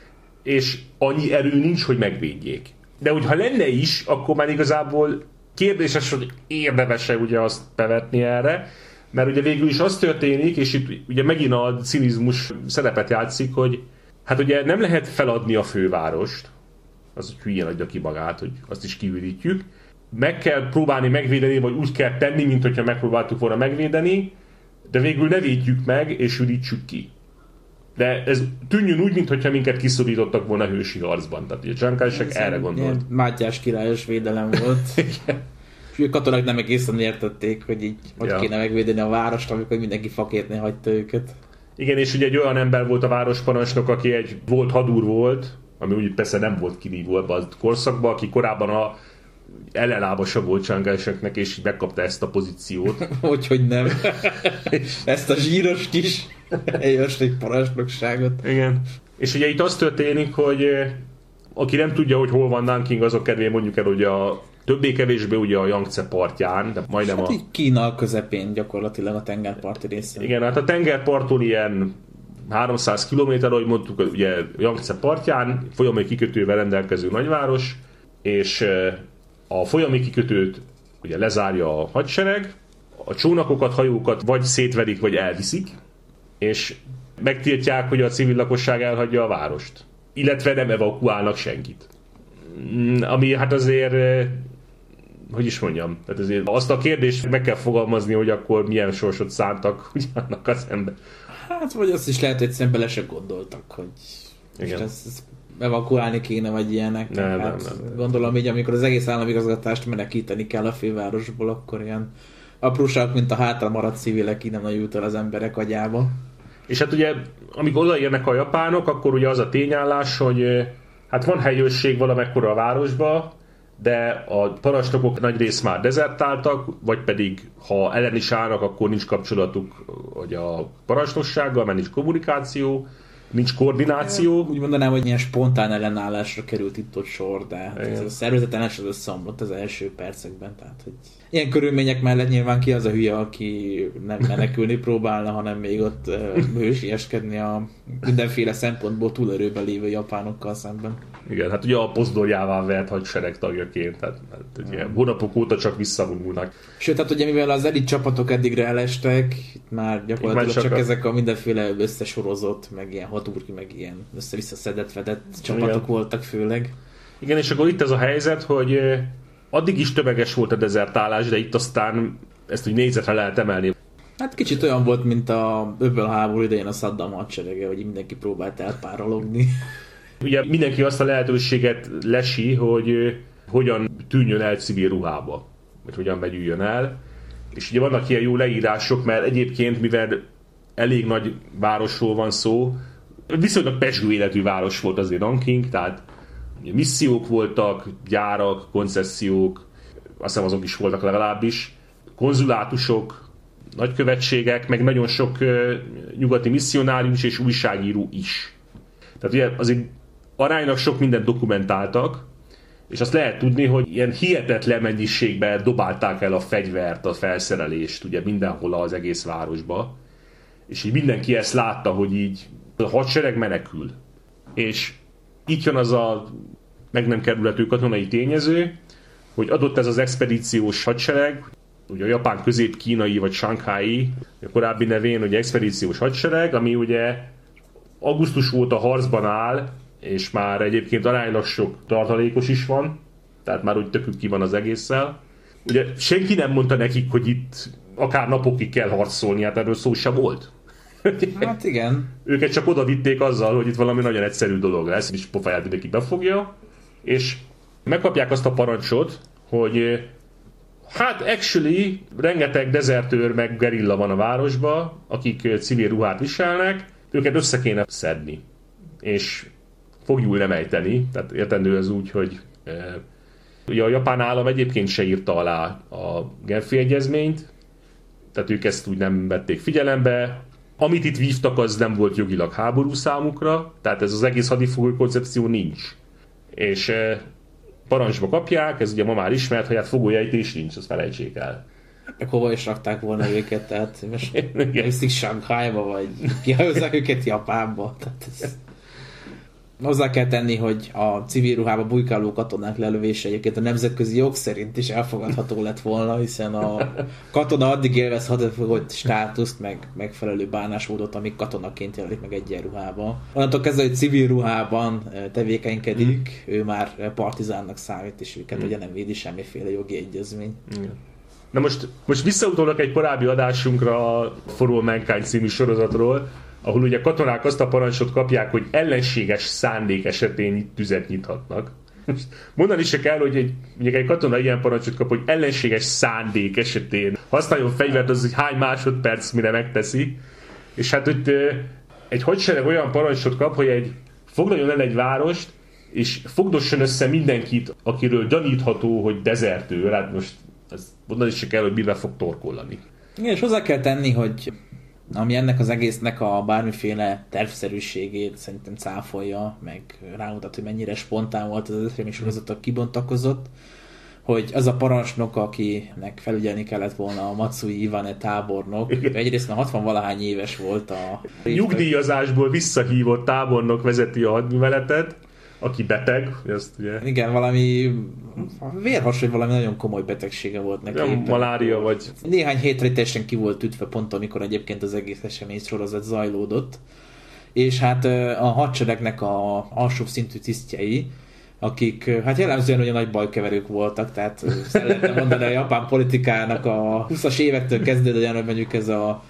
Speaker 3: és annyi erő nincs, hogy megvédjék. De hogyha lenne is, akkor már igazából kérdéses, hogy érdemes-e ugye azt bevetni erre, mert ugye végül is az történik, és itt ugye megint a cinizmus szerepet játszik, hogy hát ugye nem lehet feladni a fővárost, az hogy hülyén adja ki magát, hogy azt is kiürítjük. Meg kell próbálni megvédeni, vagy úgy kell tenni, mint hogyha megpróbáltuk volna megvédeni, de végül ne védjük meg, és ürítsük ki. De ez tűnjön úgy, mintha minket kiszorítottak volna hősi harcban. Tehát ugye Chiang Kai-shek erre gondolt.
Speaker 4: Mátyás királyos védelem volt. És a katonák nem egészen értették, hogy így hogy ja. kéne megvédeni a várost, amikor mindenki fakértni hagyta őket.
Speaker 3: Igen, és ugye egy olyan ember volt a városparancsnok, aki egy volt hadúr volt, ami úgy persze nem volt kinívó ebben a korszakban, aki korábban a ellenlábasa volt Chiang Kai-sheknek, és megkapta ezt a pozíciót.
Speaker 4: Hogyhogy nem. Ezt a zsíros kis helyőrség parancsnokságot.
Speaker 3: Igen. És ugye itt az történik, hogy aki nem tudja, hogy hol van Nanking, azok kedvéért mondjuk el, hogy a többé-kevésbé ugye a Yangtze partján, de majdnem
Speaker 4: hát
Speaker 3: a...
Speaker 4: Kína közepén gyakorlatilag a tengerparti részén.
Speaker 3: Igen, hát a tengerparttól ilyen háromszáz kilométer, ahogy mondtuk, ugye Yangtze partján, folyami kikötővel rendelkező nagyváros, és a folyami kikötőt ugye lezárja a hadsereg, a csónakokat, hajókat vagy szétverik, vagy elviszik, és megtiltják, hogy a civil lakosság elhagyja a várost. Illetve nem evakuálnak senkit. Ami hát azért, hogy is mondjam, tehát azért azt a kérdést meg kell fogalmazni, hogy akkor milyen sorsot szántak ugyanannak az ember.
Speaker 4: Hát vagy azt is lehet, hogy egyszerűen bele se gondoltak, hogy ez, ez evakuálni kéne, vagy ilyenek.
Speaker 3: Nem,
Speaker 4: hát
Speaker 3: nem, nem, nem.
Speaker 4: Gondolom így, amikor az egész államigazgatást menekíteni kell a fővárosból, akkor ilyen apróság, mint a hátra maradt civilek innen nagyon jut el az emberek agyába.
Speaker 3: És hát ugye, amikor odaérnek a japánok, akkor ugye az a tényállás, hogy hát van helyőrség valamekkora a városba, de a parancsnokok nagy rész már dezertáltak, vagy pedig ha ellen is állnak, akkor nincs kapcsolatuk hogy a parancsnoksággal, mert nincs kommunikáció, nincs koordináció.
Speaker 4: Úgy mondanám, hogy ilyen spontán ellenállásra került itt ott sor, de hát ez a szervezetenes az összeomlott az első percekben. Tehát, hogy ilyen körülmények mellett nyilván ki az a hülye, aki nem menekülni próbálna, hanem még ott uh, hősieskedni a mindenféle szempontból túlerőben lévő japánokkal szemben.
Speaker 3: Igen, hát ugye a pozdorjává vert hadsereg tagjaként, tehát hát ugye hónapok óta csak visszavonulnak.
Speaker 4: Sőt, hát ugye mivel az elit csapatok eddigre elestek, itt már gyakorlatilag csak, csak a... ezek a mindenféle összesorozott, meg ilyen haturki, meg ilyen össze-vissza szedett-vedett csapatok igen. voltak főleg. Igen, és akkor itt ez a helyzet, hogy addig is tömeges volt a dezertálás, de itt aztán ezt úgy négyzetre lehet emelni. Hát kicsit olyan volt, mint a öbölháború idején a Saddam hadserege, hogy mindenki próbált elpárologni. Ugye mindenki azt a lehetőséget lesi, hogy hogyan tűnjön el civil ruhába, vagy hogyan vegyüljön el. És ugye vannak ilyen jó leírások, mert egyébként, mivel elég nagy városról van szó, viszonylag pezsgő életű város volt azért Nanking, tehát missziók voltak, gyárak, koncesziók, azt hiszem azok is voltak legalábbis, konzulátusok, nagykövetségek, meg nagyon sok uh, nyugati misszionárius és újságíró is. Tehát ugye azért aránylag sok mindent dokumentáltak, és azt lehet tudni, hogy ilyen hihetetlen mennyiségben dobálták el a fegyvert, a felszerelést, ugye mindenhol az egész városba. És így mindenki ezt látta, hogy így a hadsereg menekül. És itt jön az a meg nem kerülhető katonai tényező, hogy adott ez az expedíciós hadsereg, ugye a japán közép-kínai vagy sanghái, a korábbi nevén ugye expedíciós hadsereg, ami ugye augusztus óta harcban áll, és már egyébként aránylag sok tartalékos is van, tehát már úgy tökük ki van az egésszel. Ugye senki nem mondta nekik, hogy itt akár napokig kell harcolni, hát erről szó sem volt. Hát igen. Őket csak oda vitték azzal, hogy itt valami nagyon egyszerű dolog lesz, és pofáját mindenki befogja, és megkapják azt a parancsot, hogy hát actually rengeteg dezertőr meg gerilla van a városban, akik civil ruhát viselnek, őket össze kéne szedni, és fogjul nem ejteni, tehát értendő az úgy, hogy e, ugye a japán állam egyébként se írta alá a Genfi egyezményt, tehát ők ezt úgy nem vették figyelembe. Amit itt vívtak, az nem volt jogilag háború számukra, tehát ez az egész hadifogó koncepció nincs. És e, parancsba kapják, ez ugye ma már ismert, hogy hát fogólyejtés nincs, azt felejtsék el. Meg hova is rakták volna őket, tehát most elviszik Shanghaiba, vagy kihozzák őket Japánba. Tehát ez... Hozzá kell tenni, hogy a civil ruhába bujkáló katonák lelövése egyébként a nemzetközi jog szerint is elfogadható lett volna, hiszen a katona addig élvez hadifogott státuszt, meg megfelelő bánásmódot, amíg katonaként jelenik meg egyenruhában. Onnantól kezdve, hogy civil ruhában tevékenykedik, mm. ő már partizánnak számít, és őket mm. ugye nem védi semmiféle jogi egyezmény. Mm. Na most, most visszautalok egy korábbi adásunkra a For All Mankind című sorozatról, ahol ugye katonák azt a parancsot kapják, hogy ellenséges szándék esetén tüzet nyithatnak. Mondani se kell, hogy egy, ugye egy katona ilyen parancsot kap, hogy ellenséges szándék esetén használjon fegyvert, az, hogy hány másodperc mire megteszi. És hát hogy egy hadsereg olyan parancsot kap, hogy egy foglaljon el egy várost, és fogdosson össze mindenkit, akiről gyanítható, hogy dezertőr. Hát most ez mondani se kell, hogy mivel fog torkollani. Igen, és hozzá kell tenni, hogy ami ennek az egésznek a bármiféle tervszerűségét szerintem cáfolja, meg rámutat, hogy mennyire spontán volt az ötvény sorozatok kibontakozott, hogy az a parancsnok, akinek felügyelni kellett volna a Matsui Ivane tábornok, egyrészt már hatvan-valahány éves volt a... Nyugdíjazásból visszahívott tábornok vezeti a hadműveletet, aki beteg, ezt ugye... Igen, valami vérhas, vagy valami nagyon komoly betegsége volt neki. Ja, malária vagy... Néhány hétre teljesen ki volt ütve pont, amikor egyébként az egész esemény sorozat zajlódott. És hát a hadseregnek a alsóbb szintű tisztjei, akik hát jellemzően ugye nagy bajkeverők voltak, tehát lehetne mondani a japán politikának a huszas évektől kezdődően, hogy mondjuk ez a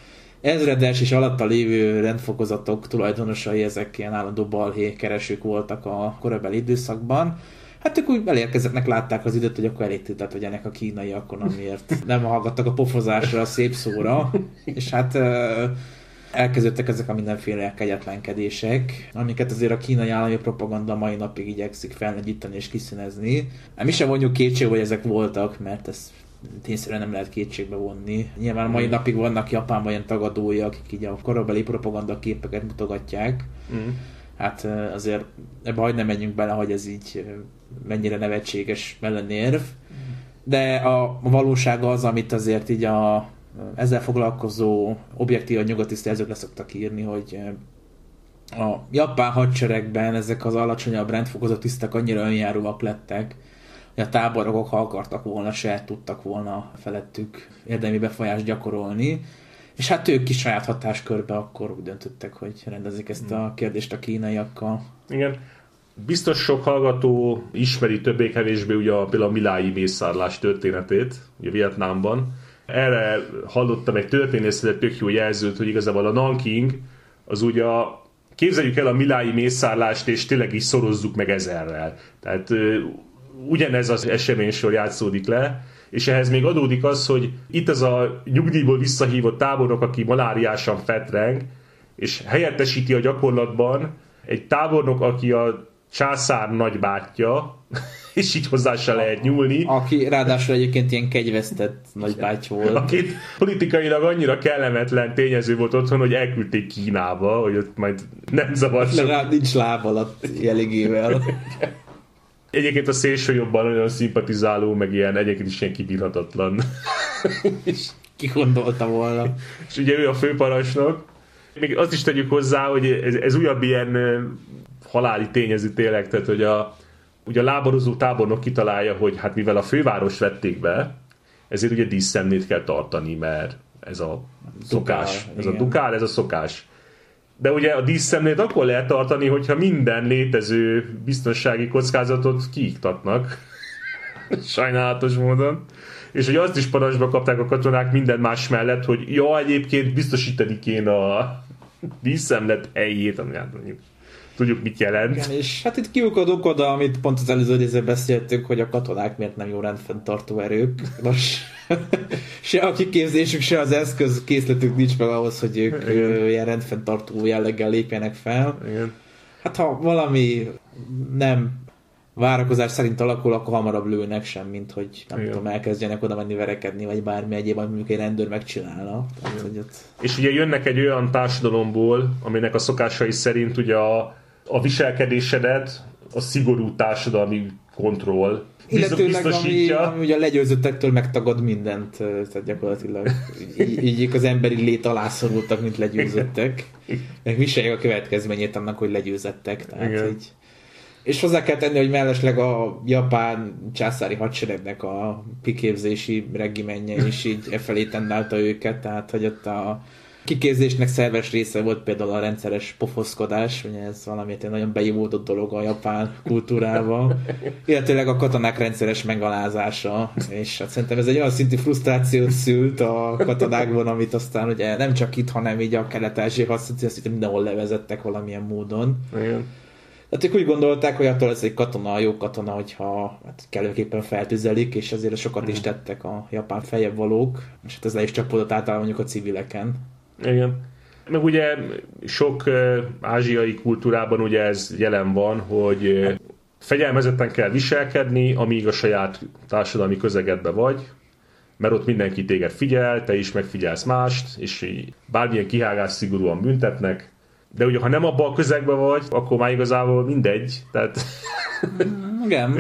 Speaker 4: ezredes és alatta lévő rendfokozatok tulajdonosai, ezek ilyen állandó balhé keresők voltak a korabeli időszakban. Hát ők úgy elérkezettnek látták az időt, hogy akkor elég tételt vegyenek a kínaiakon, amiért nem hallgattak a pofozásra, a szép szóra. És hát elkezdődtek ezek a mindenféle kegyetlenkedések, amiket azért a kínai állami propaganda mai napig igyekszik felnagyítani és kiszínezni. Mi sem vonjuk kétségbe, hogy ezek voltak, mert ez tényszerűen nem lehet kétségbe vonni. Nyilván mai napig vannak Japánban ilyen tagadói, akik így a korabeli propaganda képeket mutogatják. Mm. Hát azért ebbe hagyd nem menjünk bele, hogy ez így mennyire nevetséges ellenérv. De a valóság az, amit azért így a ezzel foglalkozó objektív nyugati szerzők leszoktak írni, hogy a japán hadseregben ezek az alacsonyabb rendfokozó tisztek annyira önjáróak lettek, hogy a tábornokok, ha akartak volna, se tudtak volna felettük érdemi befolyást gyakorolni. És hát ők is saját hatáskörbe akkor úgy döntöttek, hogy rendezik ezt a kérdést a kínaiakkal.
Speaker 3: Igen. Biztos sok hallgató ismeri többé-kevésbé ugye a, például a milái mészárlás történetét, ugye Vietnámban. Erre hallottam egy történészetet tök jó jelzőt, hogy igazából a Nanking az ugye a, képzeljük el a milái mészárlást, és tényleg is szorozzuk meg ezerrel. Tehát ugyanez az eseménysor játszódik le, és ehhez még adódik az, hogy itt az a nyugdíjból visszahívott tábornok, aki maláriásan fetreng, és helyettesíti a gyakorlatban egy tábornok, aki a császár nagybátyja, és így hozzá se lehet nyúlni.
Speaker 4: Aki ráadásul egyébként ilyen kegyvesztett nagybáty volt.
Speaker 3: Akit politikailag annyira kellemetlen tényező volt otthon, hogy elküldték Kínába, hogy ott majd nem zavar.
Speaker 4: Legalább nincs láb alatt jeligével.
Speaker 3: Egyébként a szélső jobban olyan szimpatizáló, meg ilyen egyébként is ilyen kibírhatatlan.
Speaker 4: Ki gondolta volna.
Speaker 3: És ugye ő a főparancsnok. Még azt is tegyük hozzá, hogy ez, ez újabb ilyen haláli tényező tényleg, tehát hogy a, ugye a láborozó tábornok kitalálja, hogy hát mivel a főváros vették be, ezért ugye díszszemlét kell tartani, mert ez a szokás. Dukál, ez igen. a dukál, ez a szokás. De ugye a díszszemlét akkor lehet tartani, hogyha minden létező biztonsági kockázatot kiiktatnak. Sajnálatos módon. És hogy azt is parancsba kapták a katonák minden más mellett, hogy ja, egyébként biztosítani kéne a díszszemlet helyét, ami hát mondjuk tudjuk, mit jelent.
Speaker 4: Igen, és hát itt kiukadunk oda, amit pont az előző részben beszéltünk, hogy a katonák miért nem jó rendfenntartó erők. Nos, se a kiképzésük, se az eszköz készletük nincs meg ahhoz, hogy ők Igen. ilyen rendfenntartó jelleggel lépjenek fel.
Speaker 3: Igen.
Speaker 4: Hát ha valami nem várakozás szerint alakul, akkor hamarabb lőnek sem, mint hogy nem Igen. tudom, elkezdjenek oda menni verekedni, vagy bármi egyéb, amit mondjuk egy rendőr megcsinálna. Tehát, hogy ott...
Speaker 3: És ugye jönnek egy olyan társadalomból, aminek a szokásai szerint ugye a, a viselkedésedet a szigorú társadalmi kontroll
Speaker 4: illetőleg, ami, ami ugye a legyőzöttektől megtagad mindent, tehát gyakorlatilag így, így az emberi lét alá szorultak, mint legyőzöttek. Viseljük a következményét annak, hogy legyőzettek. Tehát így. És hozzá kell tenni, hogy mellesleg a japán császári hadseregnek a kiképzési regimenje is így e felé tendálta őket, tehát hogy ott a kiképzésnek szerves része volt például a rendszeres pofoszkodás, ugye ez valamiért egy nagyon beivódott dolog a japán kultúrában, illetőleg a katonák rendszeres megalázása, és hát szerintem ez egy olyan szintű frusztrációt szült a katonákban, amit aztán ugye nem csak itt, hanem így a kelet-ázsiai hadszínűen mindenhol levezettek valamilyen módon.
Speaker 3: Igen.
Speaker 4: Tehát ők úgy gondolták, hogy attól ez egy katona, jó katona, hogyha hát kellőképpen feltüzelik, és ezért sokat is tettek a japán feljebb valók, és hát ez le is csapódott általában mondjuk a civileken.
Speaker 3: Igen. Meg ugye sok uh, ázsiai kultúrában ugye ez jelen van, hogy uh, fegyelmezetten kell viselkedni, amíg a saját társadalmi közegedbe vagy, mert ott mindenki téged figyel, te is megfigyelsz mást, és bármilyen kihágás szigorúan büntetnek. De ugye, ha nem abban a közegben vagy, akkor már igazából mindegy. Tehát...
Speaker 4: Igen.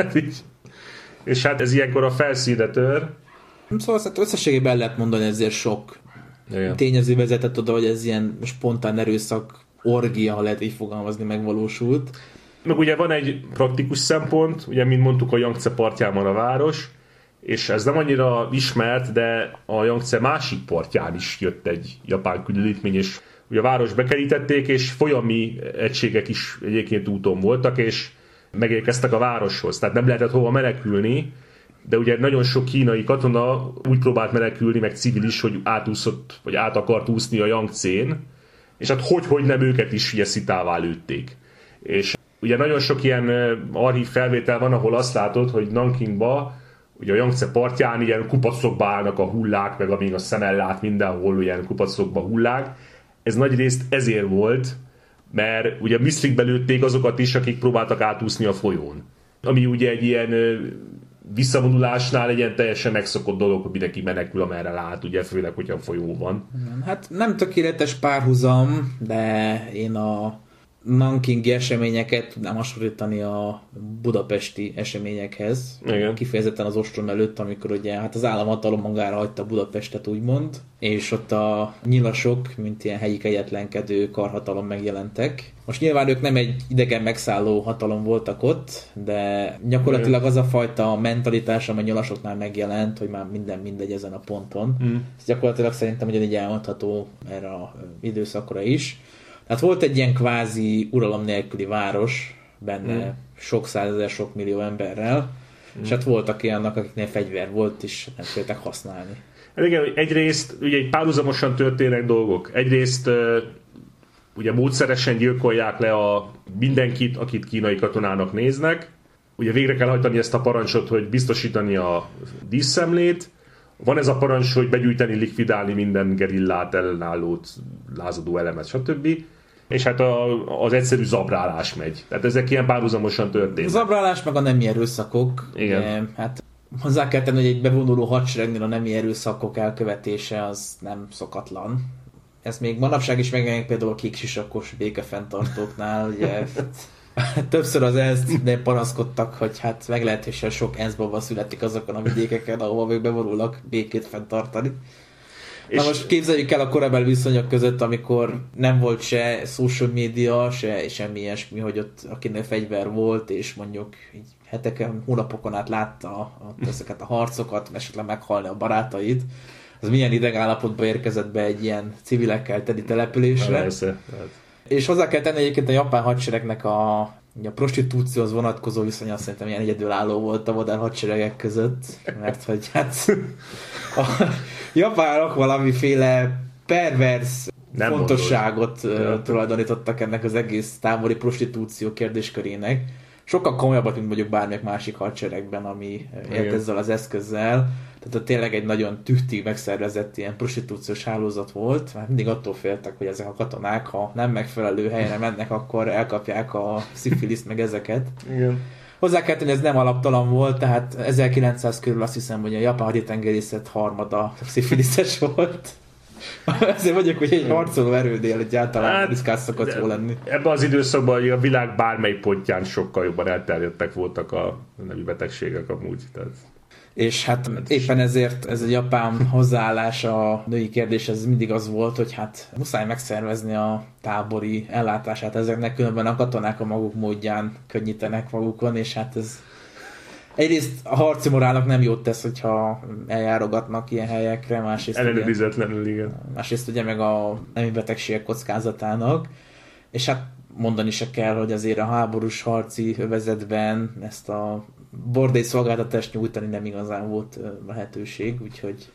Speaker 3: És hát ez ilyenkor a felszínre tör.
Speaker 4: Szóval összességében el lehet mondani, ezért sok Igen. tényező vezetett oda, hogy ez ilyen spontán erőszak orgia, ha lehet így fogalmazni, megvalósult.
Speaker 3: Meg ugye van egy praktikus szempont, ugye mint mondtuk, a Jangtze partján van a város, és ez nem annyira ismert, de a Jangtze másik partján is jött egy japán küldetmény, és ugye a város bekerítették, és folyami egységek is egyébként úton voltak, és megérkeztek a városhoz. Tehát nem lehetett hova menekülni, de ugye nagyon sok kínai katona úgy próbált menekülni, meg civil is, hogy átúszott, vagy át akart úszni a Jangtszén, és hát hogy-hogy nem őket is ugye szitává lőtték. És ugye nagyon sok ilyen archív felvétel van, ahol azt látod, hogy Nankingba, ugye a Jangtsze partján ilyen kupacokba állnak a hullák, meg amíg a szem ellát mindenhol ilyen kupacokba hullák. Ez nagy részt ezért volt, mert ugye Miszlikbe lőtték azokat is, akik próbáltak átúszni a folyón. Ami ugye egy ilyen visszavonulásnál egy ilyen teljesen megszokott dolog, hogy mindenki menekül, amerre lát, ugye főleg, hogyha a folyó van.
Speaker 4: Hát nem tökéletes párhuzam, de én a nankingi eseményeket tudnám hasonlítani a budapesti eseményekhez.
Speaker 3: Igen.
Speaker 4: Kifejezetten az ostrom előtt, amikor ugye hát az államhatalom magára hagyta Budapestet, úgymond, és ott a nyilasok, mint ilyen helyi kegyetlenkedő karhatalom megjelentek. Most nyilván ők nem egy idegen megszálló hatalom voltak ott, de gyakorlatilag az a fajta mentalitás, amely nyilasoknál megjelent, hogy már minden mindegy ezen a ponton. Mm. Ez gyakorlatilag szerintem ugyanígy elmondható erre az időszakra is. Tehát volt egy ilyen kvázi uralom nélküli város benne mm. sok százezer, sok millió emberrel, mm. és hát voltak olyanok, akiknél fegyver volt, és nem tudták használni.
Speaker 3: Hát igen, egyrészt ugye egy párhuzamosan történnek dolgok. Egyrészt ugye módszeresen gyilkolják le a mindenkit, akit kínai katonának néznek. Ugye végre kell hajtani ezt a parancsot, hogy biztosítani a díszszemlét. Van ez a parancs, hogy begyűjteni, likvidálni minden gerillát, ellenállót, lázadó elemet, stb. És hát a, az egyszerű zabrálás megy. Tehát ezek ilyen párhuzamosan történnek.
Speaker 4: A zabrálás meg a nemi erőszakok.
Speaker 3: Igen.
Speaker 4: E, hát hozzá kell tenni, hogy egy bevonuló hadseregnél a nemi erőszakok elkövetése az nem szokatlan. Ez még manapság is megjelenik például a kéksisakos békefenntartóknál. Ugye, többször az ENSZ-nél panaszkodtak, hogy hát meglehetősen sok ENSZ baba születik azokon a vidékeken, ahova még bevonulnak békét fenntartani. Na most képzeljük el a korabeli viszonyok között, amikor nem volt se social media, se semmi ilyesmi, hogy ott akinél fegyver volt, és mondjuk így heteken, hónapokon át látta ezeket a harcokat, esetleg meghalni a barátaid. Az milyen idegen állapotba érkezett be egy ilyen civilekkel teli településre.
Speaker 3: Persze.
Speaker 4: És hozzá kell tenni egyébként a japán hadseregnek a, a prostitúcióhoz vonatkozó viszonya szerintem ilyen egyedülálló volt a modern hadseregek között, mert hogy hát a japánok valamiféle pervers nem fontosságot mondod. Tulajdonítottak ennek az egész tábori prostitúció kérdéskörének. Sokkal komolyabbat, mint mondjuk bármelyik másik hadseregben, ami élt ezzel az eszközzel. Tehát tényleg egy nagyon tüchtig megszervezett ilyen prostitúciós hálózat volt, mert mindig attól féltek, hogy ezek a katonák, ha nem megfelelő helyre mennek, akkor elkapják a szifiliszt meg ezeket.
Speaker 3: Igen.
Speaker 4: Hozzá kell tenni, ez nem alaptalan volt, tehát ezerkilencszáz körül azt hiszem, hogy a japán haditengerészet harmada szifiliszes volt. Ezért vagyok, hogy egy harcoló erődél egy általán hát, riszkás szokott jól lenni.
Speaker 3: Ebben az időszakban a világ bármely pontján sokkal jobban elterjedtek voltak a nemi betegségek amúgy. Tehát...
Speaker 4: És hát éppen ezért ez a japán hozzáállás a női kérdés, ez mindig az volt, hogy hát muszáj megszervezni a tábori ellátását ezeknek, különben a katonák a maguk módján könnyítenek magukon, és hát ez egyrészt a harci morálnak nem jót tesz, hogyha eljárogatnak ilyen helyekre, másrészt
Speaker 3: ellenőrizetlenül, igen.
Speaker 4: Másrészt ugye meg a nemi betegségek kockázatának, és hát mondani se kell, hogy azért a háborús harci övezetben ezt a bordély szolgáltatást nyújtani nem igazán volt lehetőség, úgyhogy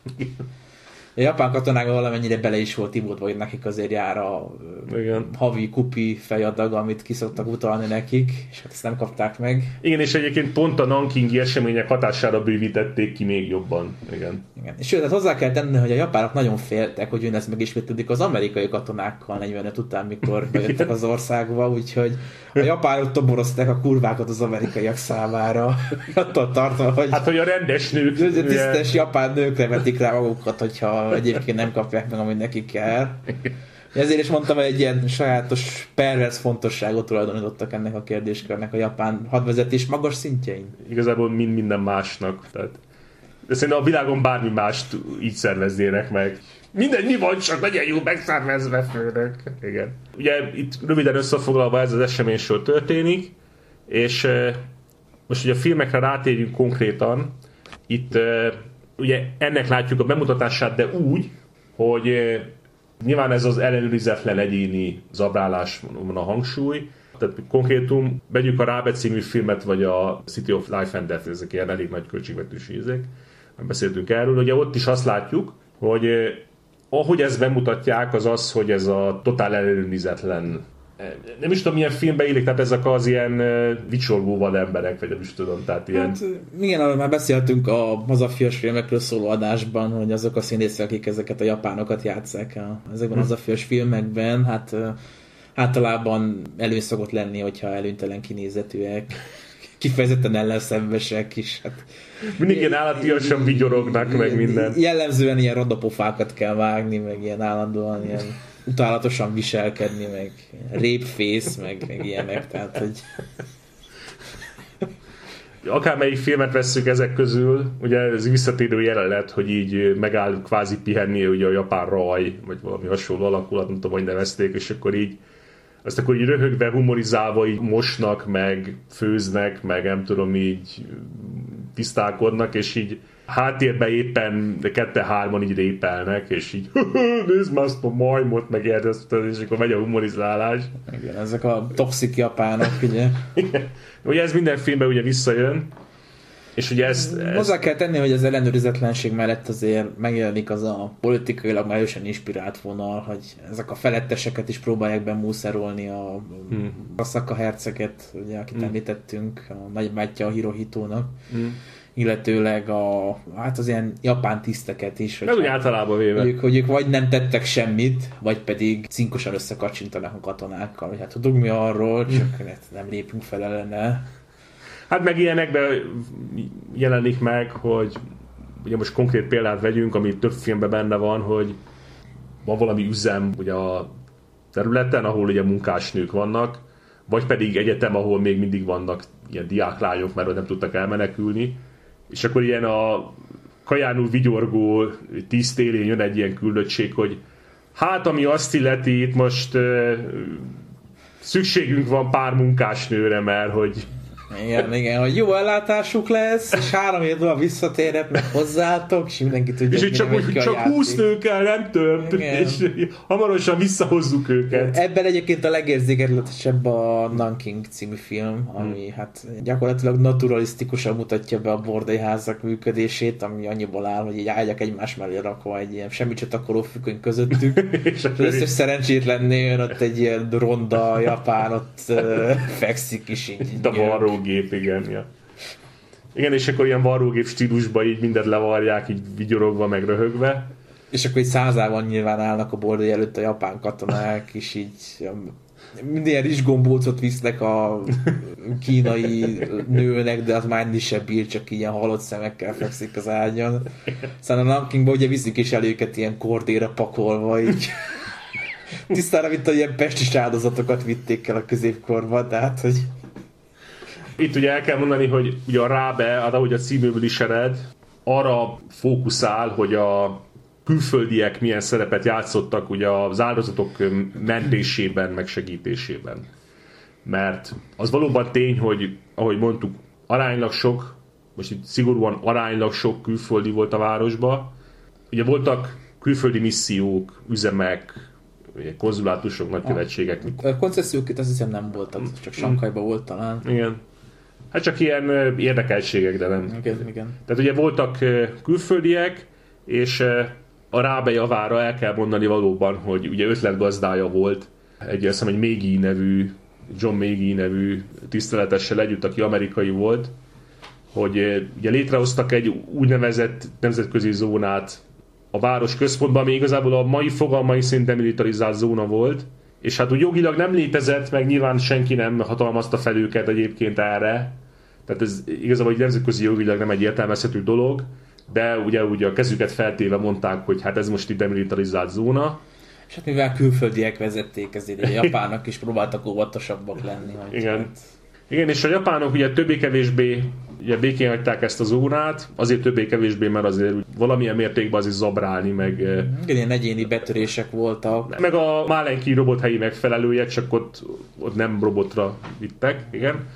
Speaker 4: a japán katonák valamennyire bele is volt ivódva, hogy nekik azért jár a igen. havi kupi fejadag, amit ki szoktak utalni nekik, és hát ezt nem kapták meg.
Speaker 3: Igen, és egyébként pont a nankingi események hatására bővítették ki még jobban. Igen.
Speaker 4: Igen. És sőt, hát hozzá kell tenni, hogy a japánok nagyon féltek, hogy ön ez megismétlődik az amerikai katonákkal negyvenöt után, mikor bejöttek az országba, úgyhogy a japánok toborozták a kurvákat az amerikaiak számára. Attól tartva, hogy...
Speaker 3: Hát, hogy a rendes nők...
Speaker 4: Tisztes japán nőkre vetik rá magukat, hogyha egyébként nem kapják meg, amit nekik kell. Ezért is mondtam, hogy egy ilyen sajátos pervers fontosságot tulajdonítottak ennek a kérdéskörnek a japán hadvezetés magas szintjein.
Speaker 3: Igazából mind minden másnak. Tehát... De szerintem a világon bármi mást így szerveznének meg. Minden mi van, csak legyen jó megszervezve, főnök. Igen. Ugye itt röviden összefoglalva ez az eseménysor történik, és most ugye a filmekre rátérjünk konkrétan. Itt ugye ennek látjuk a bemutatását, de úgy, hogy nyilván ez az ellenőrizetlen egyéni zabrálás van a hangsúly, Tehát konkrétum, vegyük a Rábe című filmet, vagy a City of Life and Death, ezek ilyen elég nagy költségvetős ízek. Beszéltünk erről, ugye ott is azt látjuk, hogy eh, ahogy ezt bemutatják, az az, hogy ez a totál ellenőrizetlen, nem is tudom milyen filmbe illik, tehát ezek az ilyen uh, vicsorgó vademberek, vagy nem is tudom, tehát ilyen...
Speaker 4: Hát igen, arról már beszéltünk a hazafias filmekről szóló adásban, hogy azok a színészek, akik ezeket a japánokat játsszák a, ezekben a hm. hazafias filmekben, hát uh, általában elő szokott lenni, hogyha előnytelen kinézetűek, kifejezetten ellenszenvesek is. Hát,
Speaker 3: mindig ilyen állatiasan vigyorognak, ilyen, meg minden.
Speaker 4: Jellemzően ilyen rodapofákat kell vágni, meg ilyen állandóan ilyen utálatosan viselkedni, meg rape-face, meg, meg ilyenek, tehát, hogy...
Speaker 3: Akármelyik filmet vesszük ezek közül, ugye ez visszatérő jelenet, hogy így megáll kvázi pihenni ugye a japán raj, vagy valami hasonló alakulat, nem tudom, hogy nevezték, és akkor így azt akkor így röhögve, humorizálva így mosnak, meg főznek, meg nem tudom, így tisztálkodnak, és így háttérben éppen kette-hárman így répelnek, és így nézd már azt a majmot, meg érdezted, és akkor megy a humorizálás.
Speaker 4: Igen, ezek a toxik japánok, ugye.
Speaker 3: Igen. Ugye ez minden filmben ugye visszajön, és ugye ezt... ezt...
Speaker 4: Hozzá kell tenni, hogy az ellenőrizetlenség mellett azért megjelenik az a politikailag erősen inspirált vonal, hogy ezek a feletteseket is próbálják bemúszerolni, a, hmm. a szakaherceget, ugye, akit hmm. említettünk, a nagybátyja a Hirohitónak. Hmm. Illetőleg a, hát az ilyen japán tiszteket is.
Speaker 3: Meg úgy általában véve.
Speaker 4: Hogy ők, hogy ők vagy nem tettek semmit, vagy pedig cinkosan összekacsintanak a katonákkal. Hogy hát tudunk mi arról, csak nem lépünk fel ellene.
Speaker 3: Hát meg ilyenekben jelenik meg, hogy ugye most konkrét példát vegyünk, ami több filmben benne van, hogy van valami üzem ugye a területen, ahol ugye munkásnők vannak, vagy pedig egyetem, ahol még mindig vannak ilyen diáklányok, mert nem tudtak elmenekülni. És akkor ilyen a kajánul vigyorgó tisztélén jön egy ilyen küldöttség, hogy hát ami azt illeti, itt most uh, szükségünk van pár munkásnőre, mert hogy...
Speaker 4: Igen, igen, hogy jó ellátásuk lesz, és három év múlva visszatérhetnek hozzátok, és mindenki tudja,
Speaker 3: és csak, úgy, csak húsz nő kell, nem több, igen. És hamarosan visszahozzuk őket.
Speaker 4: Ebben egyébként a legérzéketlenebb a Nanking című film, ami hmm. hát gyakorlatilag naturalisztikusan mutatja be a bordélyházak működését, ami annyiból áll, hogy így ágyak egymás mellé rakva egy ilyen semmit se takaró függöny közöttük, és az összes szerencsétlennél ott egy ilyen ronda japán ott uh, fekszik is így.
Speaker 3: Itt a varrógép, igen. Ja. Igen, és akkor ilyen varrógép stílusban így mindent levarják, így vigyorogva, meg röhögve.
Speaker 4: És akkor így százában nyilván állnak a bordély előtt a japán katonák, és így minden rizsgombócot visznek a kínai nőnek, de az már is se bír, csak ilyen halott szemekkel fekszik az ágyon. Szóval a Nankingban ugye viszik is el őket ilyen kordéra pakolva, így tisztára, mint a ilyen pestis áldozatokat vitték el a középkorban, tehát, hogy...
Speaker 3: Itt ugye el kell mondani, hogy ugye a Rábe, ahogy a címéből is ered, arra fókuszál, hogy a külföldiek milyen szerepet játszottak ugye az áldozatok mentésében, meg segítésében. Mert az valóban tény, hogy ahogy mondtuk, aránylag sok, most itt szigorúan aránylag sok külföldi volt a városban. Ugye voltak külföldi missziók, üzemek, konzulátusok, nagykövetségek.
Speaker 4: A koncesziók azt hiszem nem voltak, csak Sankajban volt talán.
Speaker 3: Igen. Hát csak ilyen érdekeltségek, de nem.
Speaker 4: Igen, igen.
Speaker 3: Tehát ugye voltak külföldiek, és a Rábe javára el kell mondani valóban, hogy ugye ötletgazdája volt egy, azt hiszem, egy Meiji nevű, John Meiji nevű tiszteletessel együtt, aki amerikai volt, hogy ugye létrehoztak egy úgynevezett nemzetközi zónát a város központban, ami igazából a mai fogalmai szint demilitarizált zóna volt, és hát úgy jogilag nem létezett, meg nyilván senki nem hatalmazta fel őket egyébként erre, tehát ez igazából egy nemzetközi jogilag nem egy értelmezhető dolog, de ugye, ugye a kezüket feltéve mondták, hogy hát ez most itt demilitarizált zóna.
Speaker 4: És hát mivel külföldiek vezették, ezért a japánok is próbáltak óvatosabbak lenni.
Speaker 3: Igen. Hát... Igen, és a japánok ugye többé-kevésbé ugye békén hagyták ezt a zónát, azért többé-kevésbé, mert azért valamilyen mértékben azért zabrálni, meg...
Speaker 4: Igen, ilyen egyéni betörések voltak.
Speaker 3: Meg a Málenki robothelyi megfelelője, csak ott, ott nem robotra vittek, igen.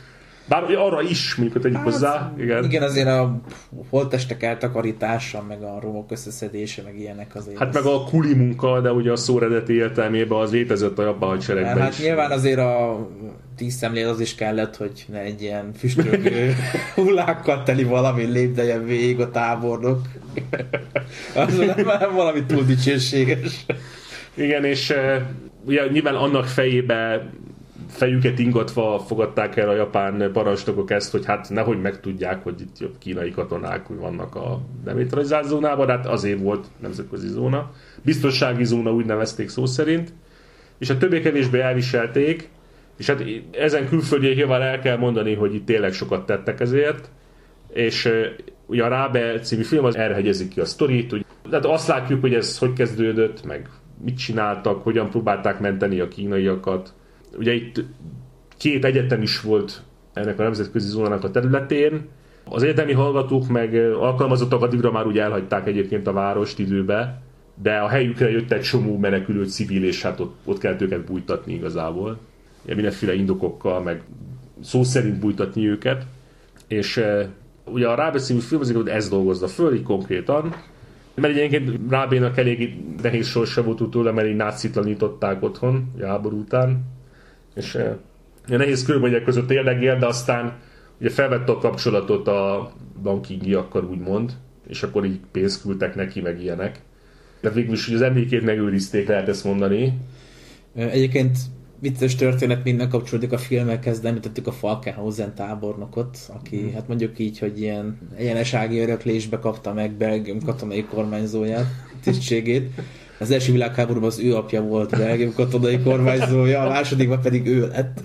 Speaker 3: Bár arra is, mondjuk tegyük hát, hozzá. Igen.
Speaker 4: igen, azért a holttestek eltakarítása, meg a romok összeszedése, meg ilyenek azért.
Speaker 3: Hát az... meg a kuli munka, de ugye a szó eredeti értelmében az létezett a japán hadseregben
Speaker 4: hát
Speaker 3: is.
Speaker 4: Nyilván azért a tíz szemlél az is kellett, hogy ne egy ilyen füstölgő hullákkal teli valami lépdeljen végig a tábornok. Az nem valami túl dicsőséges.
Speaker 3: Igen, és ugye nyilván annak fejébe fejüket ingatva fogadták el a japán parancsnokok ezt, hogy hát nehogy megtudják, hogy itt jobb kínai katonák vannak a demilitarizált zónában, de hát azért volt nemzetközi zóna. Biztonsági zóna úgy nevezték szó szerint, és hát többé-kevésbé elviselték, és hát ezen külföldiek nyilván el kell mondani, hogy itt tényleg sokat tettek ezért, és ugye a Rábe című film az elhegyezik ki a sztorit, úgy, tehát azt látjuk, hogy ez hogy kezdődött, meg mit csináltak, hogyan próbálták menteni a kínaiakat. Ugye itt két egyetem is volt ennek a nemzetközi zónának a területén. Az egyetemi hallgatók meg alkalmazottak addigra már úgy elhagyták egyébként a várost időbe, de a helyükre jött egy csomó menekülő civil, és hát ott, ott kellett őket bújtatni igazából. Ilyen mindenféle indokokkal, meg szó szerint bújtatni őket. És e, ugye a Rábe című film azért ezt dolgozza föl, így konkrétan. Mert egyébként Rábénak elég nehéz sorsa volt utólag, mert így nácitlanították otthon a háború után. És e, nehéz körülmények között érdegél, de aztán ugye felvette a kapcsolatot a bankingiakkal úgymond, és akkor így pénzt küldtek neki, meg ilyenek. De végülis az emlékét megőrizték, lehet ezt mondani.
Speaker 4: Egyébként vicces történet minden kapcsolódik a filmekhez, de említettük a Falkenhausen tábornokot, aki hmm. hát mondjuk így, hogy ilyen egyenesági öröklésbe kapta meg Belgium katonai kormányzóját, tisztségét. Az első világháborúban az ő apja volt Belgium katonai kormányzója, a másodikban pedig ő lett.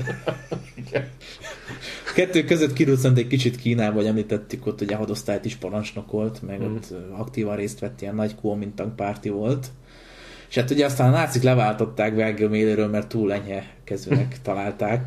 Speaker 4: Kettő között kiruccant egy kicsit Kínába, hogy említettük ott, hogy a hadosztályt is parancsnokolt, meg mm. ott aktívan részt vett, ilyen nagy Kuomintang párti volt. És hát ugye aztán a nácik leváltották Belgium éléről, mert túl enyhe kezűnek találták.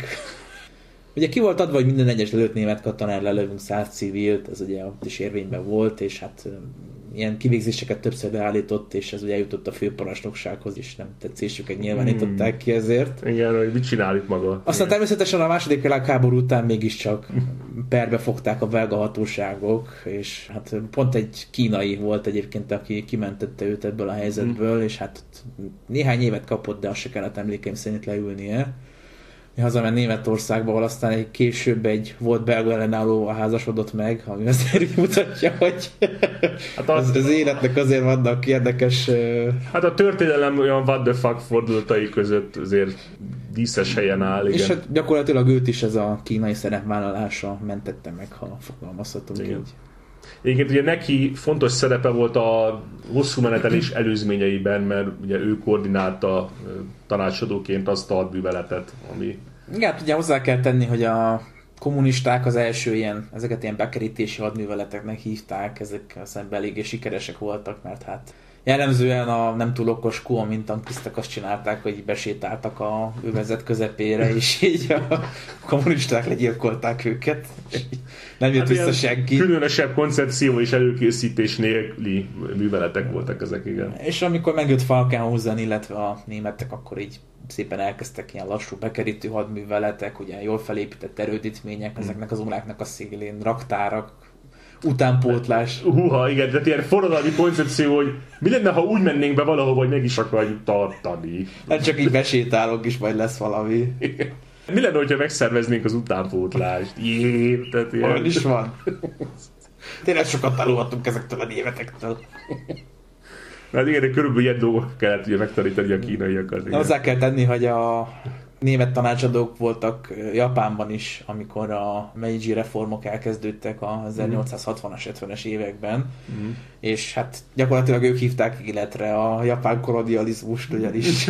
Speaker 4: Ugye ki volt adva, hogy minden egyes lőtt német katonár lelövünk száz civilt, ez ugye ott is érvényben volt, és hát ilyen kivégzéseket többször beállított, és ez ugye eljutott a főparancsnoksághoz is, nem tetszésüket nyilvánították ki ezért.
Speaker 3: Igen, hogy mit csinál itt maga.
Speaker 4: Aztán igen. Természetesen a második világháború után mégiscsak perbe fogták a belga hatóságok, és hát pont egy kínai volt egyébként, aki kimentette őt ebből a helyzetből, mm. és hát néhány évet kapott, de azt se kellett emlékeim szerint leülnie. Hazament Németországba, ahol aztán egy később egy volt belga ellenálló házasodott meg, ami azért mutatja, hogy hát az, az, az életnek azért vannak érdekes...
Speaker 3: Hát a történelem olyan what the fuck fordulatai között azért díszes helyen áll. Igen.
Speaker 4: És hát gyakorlatilag őt is ez a kínai szerepvállalása mentette meg, ha fogalmazhatunk így.
Speaker 3: Egyébként ugye neki fontos szerepe volt a hosszú menetelés előzményeiben, mert ugye ő koordinálta tanácsadóként azt a hadműveletet, ami...
Speaker 4: Igen, ugye hozzá kell tenni, hogy a kommunisták az első ilyen, ezeket ilyen bekerítési hadműveleteknek hívták, ezek szemben eléggé sikeresek voltak, mert hát jellemzően a nem túl okos Kuomintang tisztek azt csinálták, hogy besétáltak a övezet közepére, és így a kommunisták legyilkolták őket. Nem jött hát vissza senki.
Speaker 3: Különösebb koncepció és előkészítés nélküli műveletek voltak ezek, igen.
Speaker 4: És amikor megjött Falkenhausen, illetve a németek, akkor így szépen elkezdtek ilyen lassú bekerítő hadműveletek, ugye jól felépített erődítmények, hmm. ezeknek az óráknak a szélén, raktárak, utánpótlás.
Speaker 3: Húha, igen, tehát ilyen forradalmi koncepció, hogy mi lenne, ha úgy mennénk be valahova, hogy meg is akarjuk tartani.
Speaker 4: Nem csak így besétálok, és majd lesz valami.
Speaker 3: Igen. Mi lenne, hogyha megszerveznénk az utánpótlást? Jé, tehát ilyen...
Speaker 4: Olyan is van. Tényleg sokat tanulhatunk ezektől a németektől.
Speaker 3: Hát igen, de körülbelül ilyen dolgok kellett ugye megtanítani a kínaiakat.
Speaker 4: Hozzá kell tenni, hogy a német tanácsadók voltak Japánban is, amikor a Meiji reformok elkezdődtek az ezernyolcszázhatvanas, hetvenes években, mm. és hát gyakorlatilag ők hívták életre a japán kolonializmust, ugyanis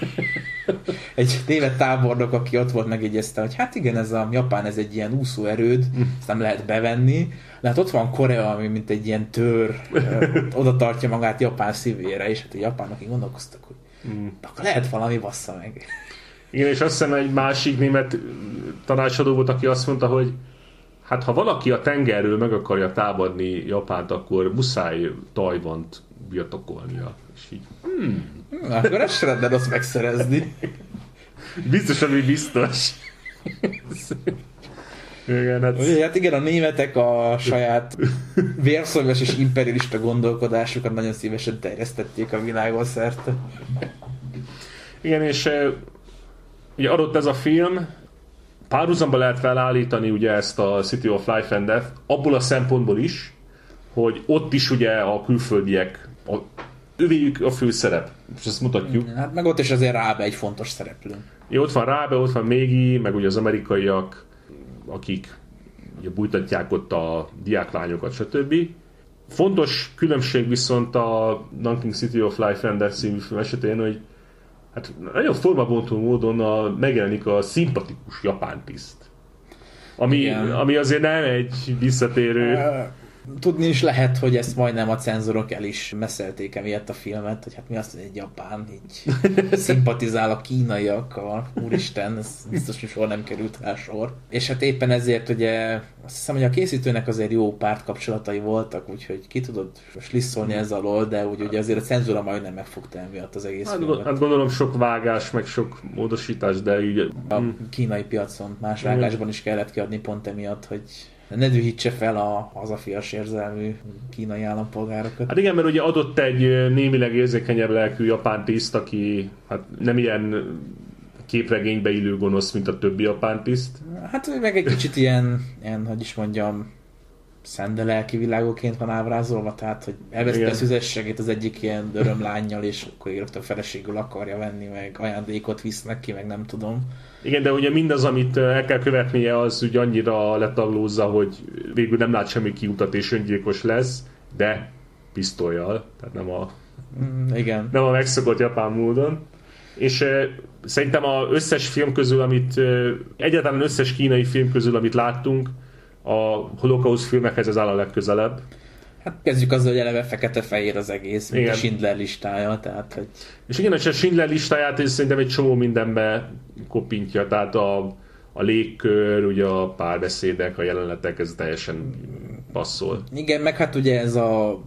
Speaker 4: egy német tábornok, aki ott volt, megjegyezte, hogy hát igen, ez a Japán, ez egy ilyen úszóerőd, mm. ezt nem lehet bevenni, de hát ott van Korea, ami mint egy ilyen tör, oda tartja magát Japán szívére, és hát a japánok így gondolkoztak, hogy mm. akkor lehet valami, bassza meg.
Speaker 3: Igen, és azt hiszem egy másik német tanácsadó volt, aki azt mondta, hogy hát ha valaki a tengerről meg akarja támadni Japánt, akkor muszáj Tajvant birtokolnia. És így, hmm.
Speaker 4: hmm akkor ezt sem lehetne azt megszerezni.
Speaker 3: Biztos, ami biztos. Igen, hát...
Speaker 4: Ugye, hát igen, a németek a saját vérszomjas és imperialista gondolkodásukat nagyon szívesen terjesztették a világon szerte.
Speaker 3: Igen, és ugye adott ez a film, párhuzamba lehet felállítani ugye ezt a City of Life and Death, abból a szempontból is, hogy ott is ugye a külföldiek, a, ővéjük a főszerep, és ezt mutatjuk.
Speaker 4: Hát meg ott is azért Rábe egy fontos szereplő.
Speaker 3: Ja, ott van Rábe, ott van Mégi, meg ugye az amerikaiak, akik ugye bújtatják ott a diáklányokat, stb. Fontos különbség viszont a Nanking City of Life and Death című film esetén, hogy hát nagyon formabontó módon a, megjelenik a szimpatikus japán tiszt. Ami, ami azért nem egy visszatérő...
Speaker 4: Tudni is lehet, hogy ezt majdnem a cenzorok el is messzelték emiatt a filmet, hogy hát mi azt, hogy egy japán így szimpatizál a kínaiakkal. Úristen, ez biztos, hogy soha nem került rá sor. És hát éppen ezért ugye azt hiszem, hogy a készítőnek azért jó pártkapcsolatai voltak, úgyhogy ki tudod slisszolni ez alól, de úgy, ugye azért a cenzúra majdnem megfogta emiatt az egész
Speaker 3: hát,
Speaker 4: filmet.
Speaker 3: Hát gondolom sok vágás, meg sok módosítás, de így...
Speaker 4: A kínai piacon más vágásban is kellett kiadni pont emiatt, hogy ne dühítse fel a hazafias érzelmű kínai állampolgárokat.
Speaker 3: Hát igen, mert ugye adott egy némileg érzékenyebb lelkű japán tiszt, aki hát nem ilyen képregénybe illő gonosz, mint a többi japán tiszt.
Speaker 4: Hát meg egy kicsit ilyen, ilyen hogy is mondjam, szende lelki világóként van ábrázolva, tehát hogy elveszte a szüzességét az egyik ilyen örömlánnyal, és akkor rögtön feleségül akarja venni, meg ajándékot visz neki, meg nem tudom.
Speaker 3: Igen, de ugye mindaz, amit el kell követnie, az úgy annyira letaglózza, hogy végül nem lát semmi kiutat és öngyilkos lesz, de pisztollyal, tehát nem a,
Speaker 4: mm, igen.
Speaker 3: nem a megszokott japán módon. És uh, szerintem az összes film közül, amit uh, egyáltalán összes kínai film közül, amit láttunk, a holokauszt filmekhez ez áll a legközelebb.
Speaker 4: Hát kezdjük azzal, hogy eleve fekete-fehér az egész, mint igen. A Schindler listája, tehát hogy...
Speaker 3: És igen, a Schindler listáját és szerintem egy csomó mindenbe kopintja, tehát a, a légkör, ugye a párbeszédek, a jelenetek, ez teljesen passzol.
Speaker 4: Igen, meg hát ugye ez a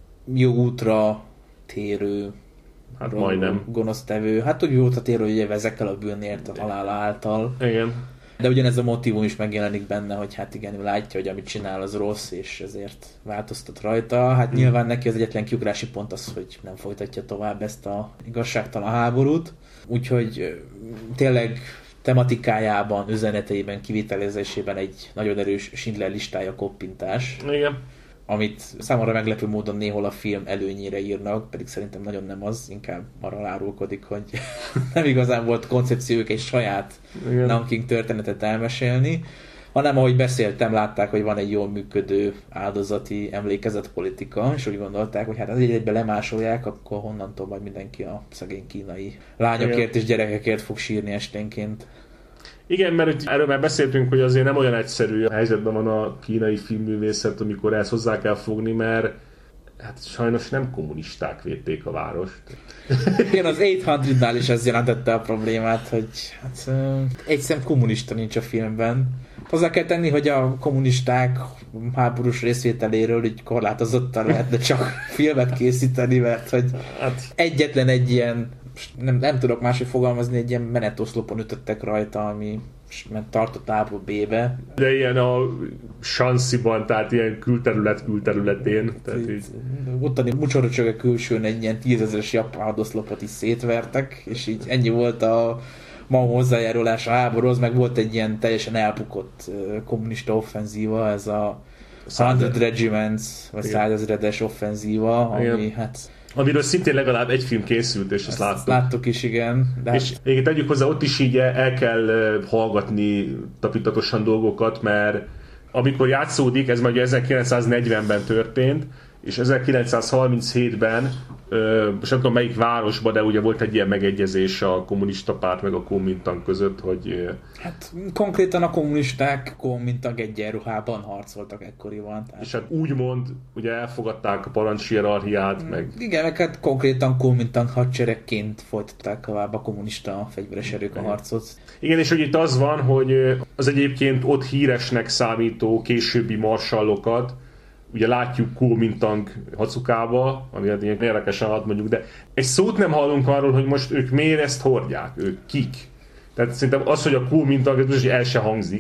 Speaker 4: jó útra térő,
Speaker 3: hát majdnem
Speaker 4: gonosztevő, hát úgy jó útra térő, hogy ugye vezekkel a bűnért a halála által.
Speaker 3: Igen.
Speaker 4: De ugyanez a motívum is megjelenik benne, hogy hát igen, ő látja, hogy amit csinál az rossz, és ezért változtat rajta. Hát hmm. nyilván neki az egyetlen kiugrási pont az, hogy nem folytatja tovább ezt a igazságtalan háborút. Úgyhogy tényleg tematikájában, üzeneteiben, kivitelezésében egy nagyon erős Schindler listája koppintás.
Speaker 3: Igen.
Speaker 4: Amit számomra meglepő módon néhol a film előnyére írnak, pedig szerintem nagyon nem az, inkább arra árulkodik, hogy nem igazán volt koncepciójuk egy saját igen. Nanking történetet elmesélni, hanem ahogy beszéltem, látták, hogy van egy jól működő áldozati emlékezetpolitika, és úgy gondolták, hogy hát az egybe lemásolják, akkor honnantól majd mindenki a szegény kínai lányokért igen. és gyerekekért fog sírni esténként.
Speaker 3: Igen, mert erről már beszéltünk, hogy azért nem olyan egyszerű a helyzetben van a kínai filmművészet, amikor ezt hozzá kell fogni, mert hát sajnos nem kommunisták védték a várost.
Speaker 4: Igen, az nyolcszáznál is ez jelentette a problémát, hogy hát, egy szem kommunista nincs a filmben. Hozzá kell tenni, hogy a kommunisták háborús részvételéről így korlátozottan lehetne csak filmet készíteni, mert hogy hát egyetlen egy ilyen, nem, nem tudok máshogy fogalmazni, egy ilyen menetoszlopon ütöttek rajta, ami tartott A-ból B-be.
Speaker 3: De ilyen a Shanxiban, tehát ilyen külterület külterületén. Tehát így...
Speaker 4: Ottani mucsorocsöge külsőn egy ilyen tízezeres japán hadoszlopot is szétvertek, és így ennyi volt a ma hozzájárulás a háborúhoz, meg volt egy ilyen teljesen elbukott kommunista offenzíva, ez a Hundred Regiments, vagy százezredes offenzíva, ami igen. hát...
Speaker 3: Amiről szintén legalább egy film készült, és ezt, ezt láttuk.
Speaker 4: Láttuk is, igen. De
Speaker 3: és hát... igen, tegyük hozzá, ott is így el kell hallgatni tapintatosan dolgokat, mert amikor játszódik, ez majd ezerkilencszáznegyvenben történt, és ezerkilencszázharminchétben, most nem tudom melyik városban, de ugye volt egy ilyen megegyezés a kommunista párt meg a Kuomintang között, hogy...
Speaker 4: Hát konkrétan a kommunisták Kuomintang egyenruhában harcoltak ekkoriban. Tehát...
Speaker 3: És hát úgymond ugye elfogadták a parancshierarchiát, mm, meg...
Speaker 4: Igen, meg hát konkrétan Kuomintang hadseregként folytatták tovább a kommunista fegyveres erők a harcot.
Speaker 3: Igen, és hogy itt az van, hogy az egyébként ott híresnek számító későbbi marsallokat, ugye látjuk Kuomintang Hacukába, ami ilyen érdekesen hat mondjuk, de egy szót nem hallunk arról, hogy most ők miért ezt hordják, ők kik. Tehát szerintem az, hogy a Kuomintang, ez most el se hangzik.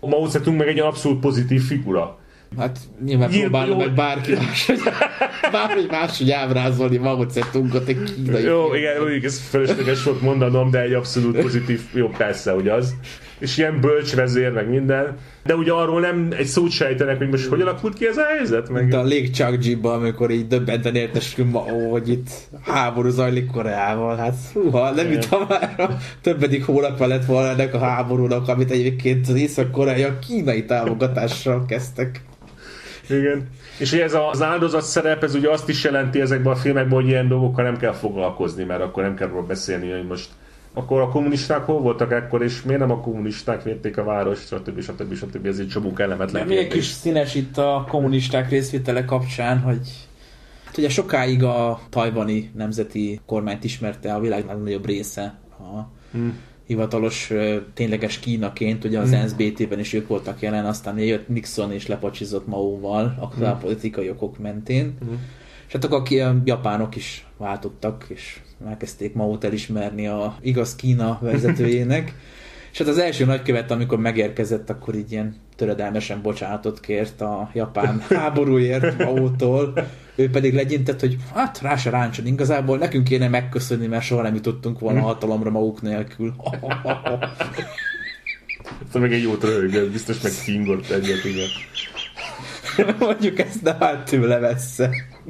Speaker 3: Mao Zedong meg egy abszolút pozitív figura.
Speaker 4: Hát nyilván
Speaker 3: Nyilv,
Speaker 4: próbálom meg bárki más, hogy bármi más, hogy ábrázolni Mao Zedongot egy kínai.
Speaker 3: Jó, igen, mondjuk ez felesleges volt mondanom, de egy abszolút pozitív, jó, persze, hogy az. És ilyen bölcsvezér, meg minden. De ugye arról nem egy szót sejtenek, hogy most hogy alakult ki ez a helyzet? Meg...
Speaker 4: De a Lake Chakji-ban, amikor így döbbenten értesülünk ma, ó, hogy itt háború zajlik Koreával, hát húha, nem itt ha már a többedik hónapja lett volna ennek a háborúnak, amit egyébként az Észak-Korea a kínai támogatással kezdtek.
Speaker 3: Igen. És ugye ez az áldozat szerep, ez ugye azt is jelenti ezekben a filmekben, hogy ilyen dolgokkal nem kell foglalkozni, mert akkor nem kell róla beszélni, hogy most akkor a kommunisták hol voltak ekkor, és miért nem a kommunisták védték a várost, stb. stb. stb. Ez egy csomó kellemetlen.
Speaker 4: Milyen kis színes itt a kommunisták részvétele kapcsán, hogy ugye sokáig a tajvani nemzeti kormányt ismerte a világ legnagyobb része a hmm. hivatalos, tényleges Kínaként, ugye az hmm. en es bé té-ben is ők voltak jelen, aztán jött Nixon és lepacsizott Maóval, akkor hmm. a politikai okok mentén. Hmm. És hát akkor a japánok is váltottak, és elkezdték Maót elismerni a igaz Kína vezetőjének. És hát az első nagykövet, amikor megérkezett, akkor így ilyen töredelmesen bocsánatot kért a japán háborúért Maótól. Ő pedig legyintett, hogy hát rá se ráncson, igazából nekünk kéne megköszönni, mert soha nem jutottunk volna hatalomra maguk nélkül.
Speaker 3: Aztán meg egy jót röhögött, biztos meg kingott egyet, igen.
Speaker 4: Mondjuk ezt ne hát tőle vessze.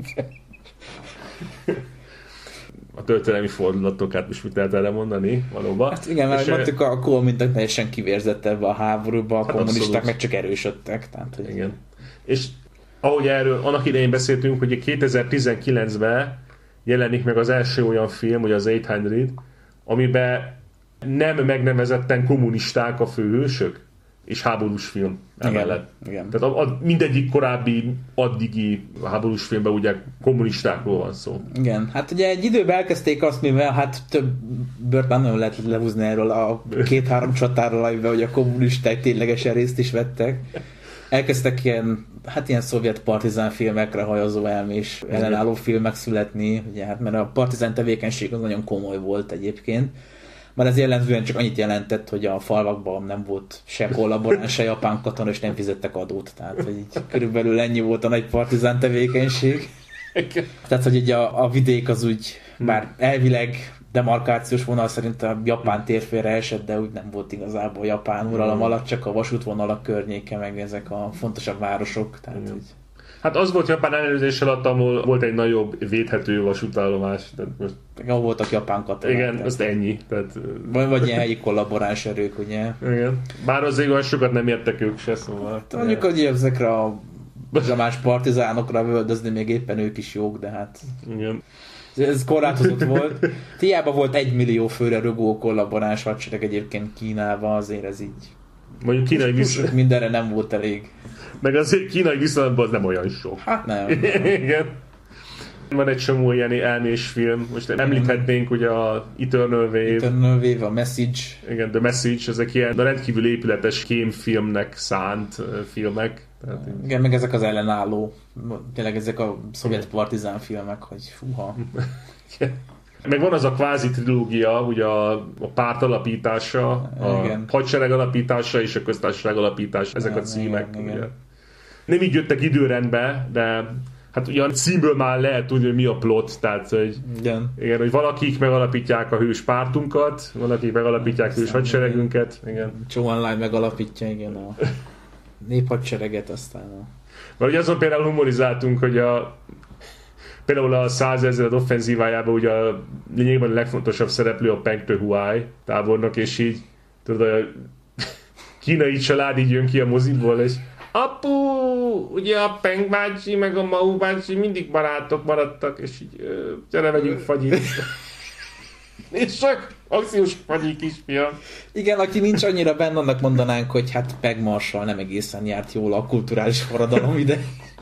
Speaker 3: A történelmi fordulatokat is mit lehet erre mondani, valóban.
Speaker 4: Hát igen, mert mondtuk, a kommunisták teljesen kivérzett ebbe a háborúba, a hát kommunisták abszolút. Meg csak erősödtek. Tehát, hogy...
Speaker 3: Igen. És ahogy erről annak idején beszéltünk, hogy kétezer-tizenkilencben jelenik meg az első olyan film, hogy az nyolcszáz, amiben nem megnevezetten kommunisták a főhősök, és háborús film emellett.
Speaker 4: Igen, igen.
Speaker 3: Tehát a, a, mindegyik korábbi, addigi háborús filmben ugye kommunistákról van szó.
Speaker 4: Igen, hát ugye egy időben elkezdték azt, mivel hát több bört már nagyon lehet lehúzni erről a két-három csatáról, amiben hogy a kommunisták ténylegesen részt is vettek. Elkezdtek ilyen, hát ilyen szovjet partizán filmekre hajazó elmés ellenálló filmek születni, ugye, hát mert a partizán tevékenység az nagyon komoly volt egyébként. Már ez jellemzően csak annyit jelentett, hogy a falvakban nem volt se kollaboráns, se japán katona, és nem fizettek adót. Tehát, hogy így körülbelül ennyi volt a nagy partizán tevékenység. Tehát, hogy így a, a vidék az úgy, bár elvileg demarkációs vonal szerint a japán térfélre esett, de úgy nem volt igazából japán uralom alatt, csak a vasútvonalak környéke, meg ezek a fontosabb városok. Tehát, hogy...
Speaker 3: Hát az volt Japán ellenőrzés alatt, ahol volt egy nagyobb védhető vasútállomás. Most...
Speaker 4: Ahol voltak japán katonák.
Speaker 3: Igen, azt ennyi. Tehát...
Speaker 4: Vagy, vagy ilyen helyi kollaboráns erők, ugye?
Speaker 3: Igen. Bár azért olyan sokat nem értek ők se, szóval...
Speaker 4: Mondjuk, hogy ezekre a más partizánokra völdözni még éppen ők is jók, de hát...
Speaker 3: Igen.
Speaker 4: Ez korlátozott volt. Hiába volt egy millió főre rugó kollaboráns hadsereg egyébként Kínában, azért ez így...
Speaker 3: Mondjuk kínai viszont...
Speaker 4: Mindenre nem volt elég.
Speaker 3: Meg azért kínai viszonylatban az nem olyan sok.
Speaker 4: Hát nem.
Speaker 3: Igen. Van egy csomó ilyen elmés film. Most említhetnénk ugye a Eternal Wave.
Speaker 4: Eternal Wave, a Message.
Speaker 3: Igen, The Message, ezek ilyen rendkívül épületes kémfilmnek szánt filmek. Tehát
Speaker 4: igen, meg ezek az ellenálló, tényleg ezek a szovjet partizán filmek, hogy fúha.
Speaker 3: Meg van az a kvázi trilógia, ugye a, a párt alapítása, a igen. hadsereg alapítása és a köztársaság alapítása, ezek igen, a címek. Igen, ugye. Igen. Nem így jöttek időrendbe, de hát ugye a címből már lehet tudni, hogy mi a plot, tehát hogy,
Speaker 4: igen.
Speaker 3: Igen, hogy valakik megalapítják a hős pártunkat, valakik megalapítják a hős hadseregünket. Igen.
Speaker 4: Zhou Enlai megalapítja, igen, a néphadsereget, aztán a...
Speaker 3: Mert ugye azon például humorizáltunk, hogy a például a százezred offenzívájában ugye a lényegben a legfontosabb szereplő a Peng De-huai tábornok, és így tudod, a kínai család így jön ki a moziból, és apu, ugye a Peng bácsi meg a Mao bácsi mindig barátok maradtak, és így gyere vegyünk fagyit. És csak akciós fagyi kisfiam.
Speaker 4: Igen, aki nincs annyira benne, annak mondanánk, hogy hát Peng Marshall nem egészen járt jól a kulturális forradalom ide.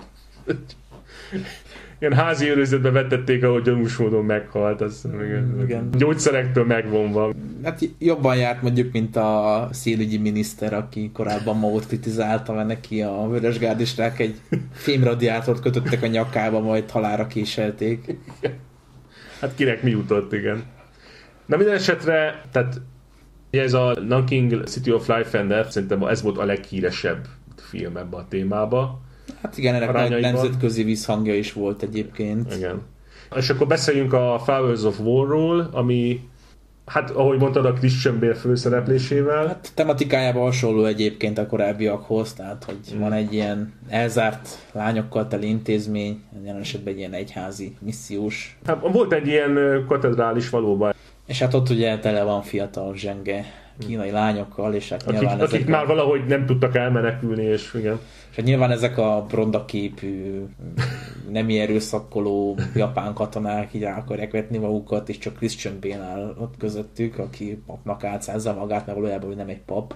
Speaker 3: Ilyen házi őrizetbe vetették, ahogy gyanús módon meghalt. Az, igen. Igen. Gyógyszerektől megvonva.
Speaker 4: Hát jobban járt mondjuk, mint a szélügyi miniszter, aki korábban Maót kritizálta, mert neki a vörösgárdisták egy fémradiátort kötöttek a nyakába, majd halálra késelték.
Speaker 3: Hát kinek mi jutott, igen. Na minden esetre, tehát Ez a Nanking City of Life and Death, szerintem ez volt a leghíresebb film ebbe a témába.
Speaker 4: Hát igen, ennek nagy nemzetközi visszhangja is volt egyébként.
Speaker 3: Igen. És akkor beszéljünk a Flowers of War-ról, ami, hát ahogy mondtad, a Christian Bale főszereplésével.
Speaker 4: Hát tematikájában hasonló egyébként a korábbiakhoz, tehát hogy mm. van egy ilyen elzárt lányokkal teli intézmény, jelen esetben egy ilyen egyházi missziós.
Speaker 3: Hát volt egy ilyen katedrális valóban.
Speaker 4: És hát ott ugye tele van fiatal zsenge kínai lányokkal, és hát nyilván
Speaker 3: akik, akik
Speaker 4: a...
Speaker 3: már valahogy nem tudtak elmenekülni, és igen.
Speaker 4: És hát nyilván ezek a brondaképű, nemi erőszakkoló japán katonák így akarják vetni magukat, és csak Christian Bale áll ott közöttük, aki papnak álcázza magát, mert valójában ő nem egy pap.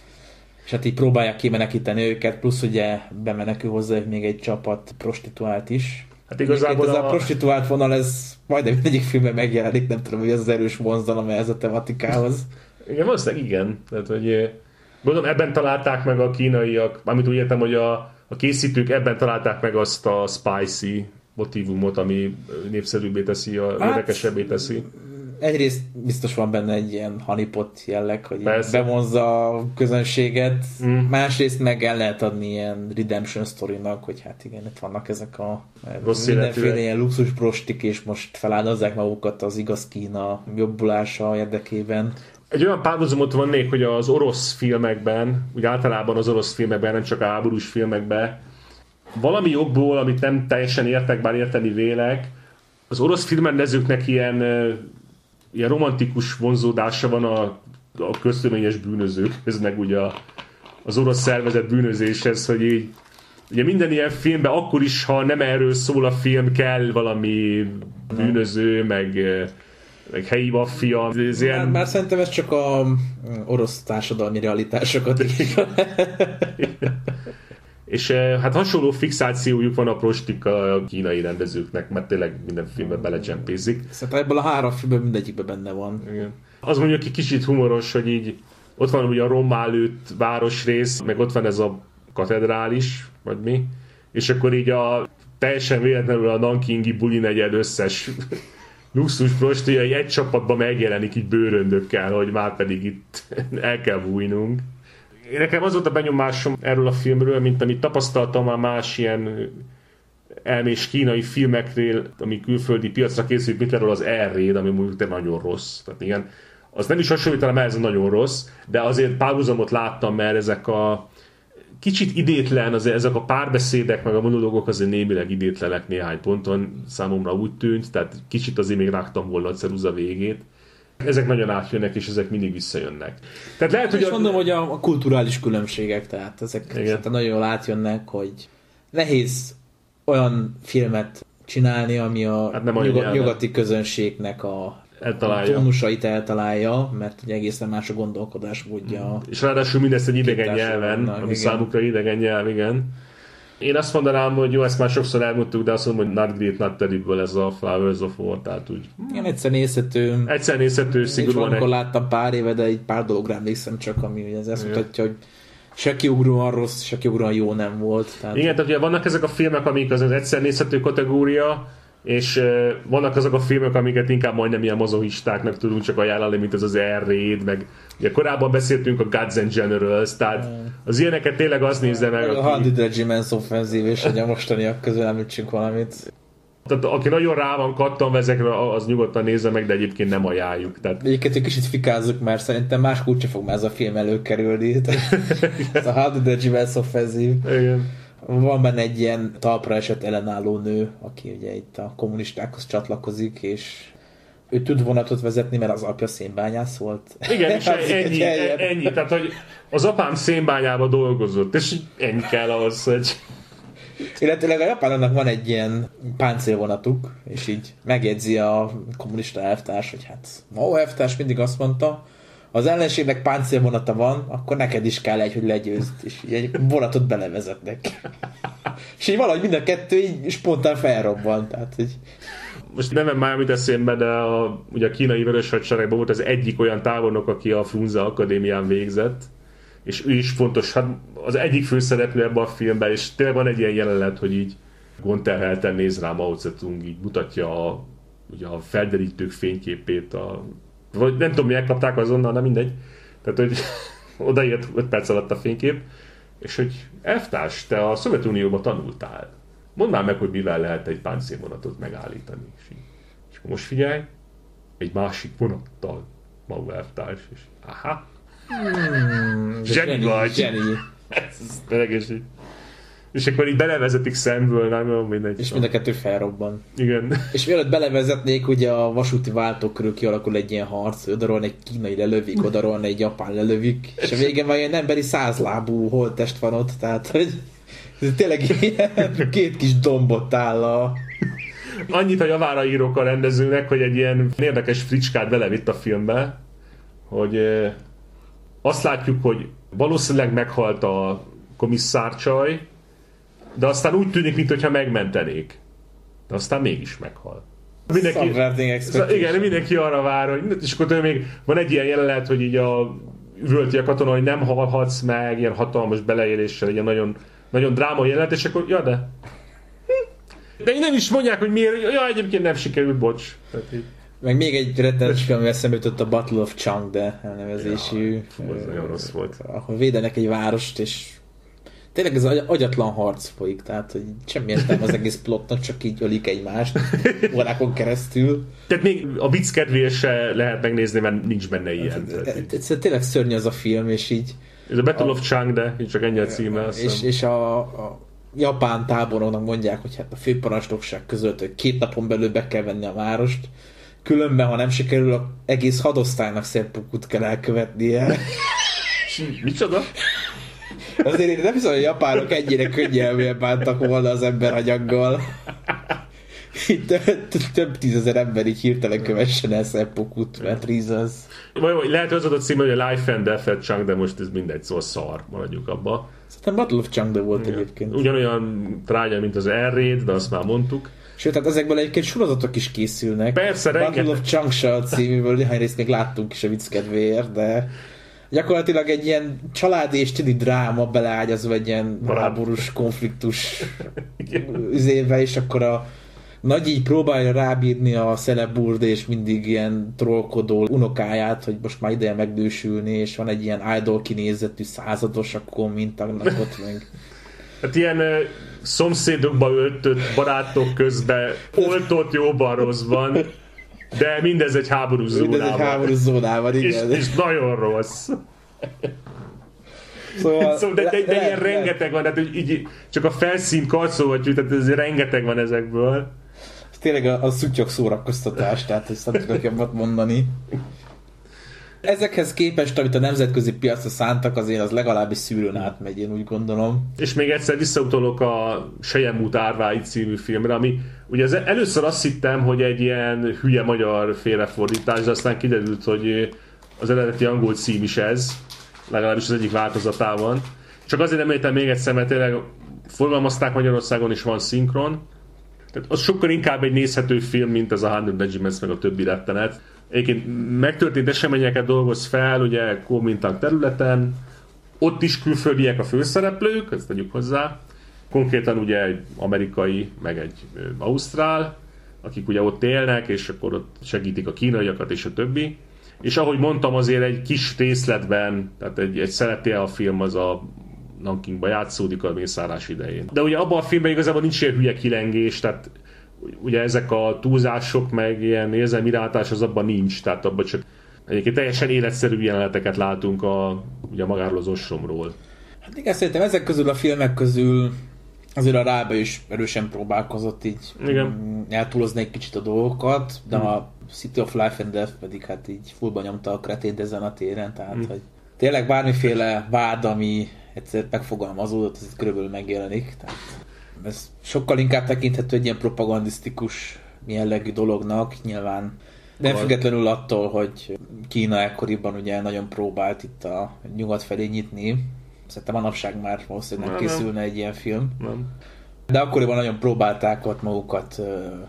Speaker 4: És hát így próbálják kimenekíteni őket, plusz ugye bemenekül hozzá még egy csapat prostituált is.
Speaker 3: Hát igazából
Speaker 4: ez
Speaker 3: a...
Speaker 4: a prostituált vonal, ez majdnem egyik filmben megjelenik, nem tudom, hogy ez az erős vonzalom ez a tematikához.
Speaker 3: Igen, valószínűleg igen. Tehát, hogy gondolom, ebben találták meg a kínaiak, amit úgy értem, hogy a, a készítők ebben találták meg azt a spicy motívumot, ami népszerűbbé teszi, a hát, érdekesebbé teszi.
Speaker 4: Egyrészt biztos van benne egy ilyen honeypot jelleg, hogy
Speaker 3: bevonzza
Speaker 4: a közönséget, mm. másrészt meg el lehet adni ilyen redemption story-nak, hogy hát igen, itt vannak ezek a
Speaker 3: rossz
Speaker 4: mindenféle ilyen luxus prostik, és most feláldozzák magukat az igaz Kína jobbulása érdekében.
Speaker 3: Egy olyan párhuzamot vannék, hogy az orosz filmekben, úgy általában az orosz filmekben, nem csak a háborús filmekben, valami jogból, amit nem teljesen értek, bár érteni vélek, az orosz filmrendezőknek ilyen, ilyen romantikus vonzódása van a, a köztöményes bűnözőkhez, meg ugye a, az orosz szervezet bűnözéshez, hogy így ugye minden ilyen filmben, akkor is, ha nem erről szól a film, kell valami bűnöző, meg meg helyi maffia. Ilyen...
Speaker 4: Már, már szerintem ez csak a orosz társadalmi realitásokat is.
Speaker 3: És hát hasonló fixációjuk van a prostik a kínai rendezőknek, mert tényleg minden filmben belecsempészik.
Speaker 4: Szerintem ebből a három filmben mindegyikben benne van.
Speaker 3: Igen. Az mondjuk egy kicsit humoros, hogy így ott van ugye a rommá lőtt városrész, meg ott van ez a katedrális, vagy mi, és akkor így a teljesen véletlenül a nankingi buli negyed összes luxus prostijai egy csapatban megjelenik így bőröndökkel, hogy már pedig itt el kell bújnunk. Nekem az volt a benyomásom erről a filmről, mint amit tapasztaltam már más ilyen elmés kínai filmeknél, ami külföldi piacra készült, mint erről az Air Raid, ami mondjuk nagyon rossz. Tehát igen, az nem is hasonlítanám, mert ez nagyon rossz, de azért párhuzamot láttam, mert ezek a kicsit idétlen, az, ezek a párbeszédek, meg a monológok azért némileg idétlenek néhány ponton, számomra úgy tűnt, tehát kicsit azért még rágtam volna a ceruza végét. Ezek nagyon átjönnek, és ezek mindig visszajönnek. Tehát lehet, hogy
Speaker 4: és
Speaker 3: a...
Speaker 4: mondom, hogy a, a kulturális különbségek, tehát ezek nagyon jól átjönnek, hogy nehéz olyan filmet csinálni, ami a, hát a nyugat, nyugati közönségnek a a tónusait eltalálja, mert ugye egészen más a gondolkodásmódja.
Speaker 3: És ráadásul mindezt egy idegen nyelven, vannak, ami igen. Számukra idegen nyelv, igen. Én azt mondanám, hogy jó, ezt már sokszor elmondtuk, de azt mondom, hogy not great, not terrible ez a Flowers of War, tehát úgy...
Speaker 4: Igen, egyszer nézhető.
Speaker 3: Egyszer nézhető, szigorúan...
Speaker 4: Amikor egy... láttam pár éve, de egy pár dologra emlékszem csak, ami ugye ez ezt mutatja, hogy se kiugróan rossz, se kiugróan jó nem volt. Tehát...
Speaker 3: Igen, tehát ugye vannak ezek a filmek, amik az, az egyszer nézhető kategória, és uh, vannak azok a filmek, amiket inkább majdnem ilyen mazohistáknak tudunk csak ajánlani, mint ez az Air Raid, meg ugye korábban beszéltünk a Gods and Generals, tehát az ilyeneket tényleg azt nézze meg,
Speaker 4: a Hundred Regiments Offensive, és hogy a mostaniak közül említsünk valamit.
Speaker 3: Tehát aki nagyon rá van kattanva ezekre, az nyugodtan nézze meg, de egyébként nem ajánljuk. Tehát...
Speaker 4: Egyébként egy kicsit fikázzuk, mert szerintem más kulcsa fog már ez a film előkerülni. Ez a Hundred Regiments Offensive.
Speaker 3: Igen.
Speaker 4: Van benne egy ilyen talpra esett ellenálló nő, aki ugye itt a kommunistákhoz csatlakozik, és ő tud vonatot vezetni, mert az apja szénbányász volt.
Speaker 3: Igen, és ennyi, ennyi. Tehát, hogy az apám szénbányába dolgozott, és ennyi kell ahhoz, hogy...
Speaker 4: Illetőleg a japánoknak van egy ilyen páncélvonatuk, és így megjegyzi a kommunista elvtárs, hogy hát ma elvtárs mindig azt mondta, az ellenségnek páncélvonata van, akkor neked is kell egy, hogy legyőzd, és egy vonatot belevezetnek. És így valahogy mind a kettő így spontán felrobban. Tehát, hogy...
Speaker 3: Most nem már mit eszembe, de a, ugye a kínai vörös hadseregben volt az egyik olyan tábornok, aki a Frunze Akadémián végzett, és ő is fontos, hát az egyik főszereplő ebben a filmben, és tényleg van egy ilyen jelenet, hogy így gondterhelten néz rá Mao Zedong, így mutatja a, ugye a felderítők fényképét, a, vagy nem tudom, mi elkapták azonnal, nem mindegy. Tehát, hogy odaért öt perc alatt a fénykép, és hogy elvtárs, te a Szovjetunióban tanultál. Mondd már meg, hogy mivel lehet egy páncélvonatot megállítani. És, így, és most figyelj, egy másik vonattal, Mau elvtárs, és aha.
Speaker 4: Hmm,
Speaker 3: zseni vagy.
Speaker 4: Zseni.
Speaker 3: Ez tényleg, és akkor így belevezetik szemből, nem mindegy.
Speaker 4: És mind a kettő felrobban.
Speaker 3: Igen.
Speaker 4: És mielőtt belevezetnék, ugye a vasúti váltók körül kialakul egy ilyen harc, odaról egy kínai lelövik, odaról egy japán lelövik, és a végén már ilyen emberi százlábú holttest van ott, tehát hogy tényleg ilyen két kis dombot áll a...
Speaker 3: Annyit a javára írok a rendezőnek, hogy egy ilyen érdekes fricskát belevitt a filmbe, hogy azt látjuk, hogy valószínűleg meghalt a komisszárcsaj, de aztán úgy tűnik, mintha megmentenék. De aztán mégis meghal. Mindenki, igen, mindenki arra vár, hogy, és akkor még van egy ilyen jelenet, hogy így a üvölti a katona, hogy nem halhatsz meg, ilyen hatalmas beleéléssel, egy ilyen nagyon, nagyon drámai jelenet, és akkor, ja de... De nem is mondják, hogy miért, ja egyébként nem sikerült, bocs. Tehát,
Speaker 4: meg még egy rettenetes film, amivel szembe jutott a Battle of Changde elnevezésű.
Speaker 3: Ja, fú, ez nagyon rossz volt.
Speaker 4: Ahol védenek egy várost, és tényleg ez agy- agyatlan harc folyik, tehát hogy semmi értelme az egész plotnak, csak így ölik egymást órákon keresztül.
Speaker 3: Tehát még a vicc kedvéért se lehet megnézni, mert nincs benne ilyen.
Speaker 4: Ez tényleg szörnyű az a film, és így...
Speaker 3: Ez a Battle a, of Changde, így csak ennyi a címe.
Speaker 4: És, és a, a japán táboroknak mondják, hogy hát a főparancsnokság között, hogy két napon belül be kell venni a várost, különben, ha nem sikerül, az egész hadosztálynak seppuku-t kell elkövetnie.
Speaker 3: Micsoda?
Speaker 4: Azért én nem hiszem, hogy a japánok ennyire könnyelműen bántak volna az emberhanyaggal. Több tízezer ember így hirtelen kövessen el seppuku-t, mert reasons.
Speaker 3: Vagy, vagy lehet, hogy az adott címe, hogy a Life and Death at Changde, most ez mindegy, szóval szar, maradjuk abba.
Speaker 4: Szerintem Battle of Changde volt ja. Egyébként.
Speaker 3: Ugyanolyan trágya, mint az Air Raid, de azt már mondtuk.
Speaker 4: Sőt, hát ezekből egyébként sorozatok is készülnek.
Speaker 3: Persze,
Speaker 4: Battle
Speaker 3: rengeteg.
Speaker 4: of Changsha címűből néhány részt még láttunk is a vicc kedvéért, de gyakorlatilag egy ilyen családi és tini dráma beleágyazva egy ilyen háborús konfliktus üzébe, és akkor a nagy így próbálja rábírni a Celeburd és mindig ilyen trollkodó unokáját, hogy most már ideje megdősülni, és van egy ilyen idol kinézetű százados, akkor mintagnak ott meg.
Speaker 3: Hát ilyen uh, szomszédokba öltött barátok közben oltott jóban rosszban, de mindez egy háborús zónában.
Speaker 4: Mindez egy háborús zónában, igen.
Speaker 3: És, és nagyon rossz.
Speaker 4: Szóval,
Speaker 3: szóval de, de, de
Speaker 4: le,
Speaker 3: ilyen
Speaker 4: le,
Speaker 3: rengeteg van, tehát hogy így csak a felszín karcolgatjuk, tehát ez rengeteg van ezekből.
Speaker 4: Tényleg a, a szuttyok szórakoztatás, tehát ezt nem tudok jobbat mondani. Ezekhez képest, amit a nemzetközi piacra szántak, azért az legalábbis szűrőn átmegy, én úgy gondolom.
Speaker 3: És még egyszer visszautalok a Selyemút árvái című filmre, ami ugye az először azt hittem, hogy egy ilyen hülye magyar félrefordítás, de aztán kiderült, hogy az eredeti angol cím is ez, legalábbis az egyik változatában. Csak azért említem még egyszer, mert tényleg forgalmazták Magyarországon is, van szinkron. Tehát az sokkal inkább egy nézhető film, mint ez a Hundred Regiments meg a többi rettenet. Egyébként megtörtént eseményeket dolgoz fel, ugye Kuomintang területen, ott is külföldiek a főszereplők, ezt tegyük hozzá. Konkrétan ugye egy amerikai, meg egy ausztrál, akik ugye ott élnek, és akkor ott segítik a kínaiakat és a többi. És ahogy mondtam, azért egy kis részletben, tehát egy, egy szereti a film az a Nankingba játszódik a mészárlás idején. De ugye abban a filmben igazából nincs ilyen hülye kilengés, tehát ugye ezek a túlzások, meg ilyen érzelmi irányítás az abban nincs, tehát abban csak egyébként teljesen életszerű jeleneteket látunk a, ugye magáról az ostromról.
Speaker 4: Hát igen, szerintem ezek közül a filmek közül azért a Rába is erősen próbálkozott így
Speaker 3: igen.
Speaker 4: eltúlozni egy kicsit a dolgokat, de hmm. a City of Life and Death pedig hát így fullba nyomta a kretént ezen a téren, tehát hmm. hogy tényleg bármiféle vád, ami egyszer megfogalmazódott, ez körülbelül megjelenik, tehát ez sokkal inkább tekinthető egy ilyen propagandisztikus jellegű dolognak, nyilván nem függetlenül attól, hogy Kína ekkoriban ugye nagyon próbált itt a nyugat felé nyitni. Szerintem manapság már valószínűleg nem, nem készülne egy ilyen film.
Speaker 3: Nem.
Speaker 4: De akkoriban nagyon próbálták ott magukat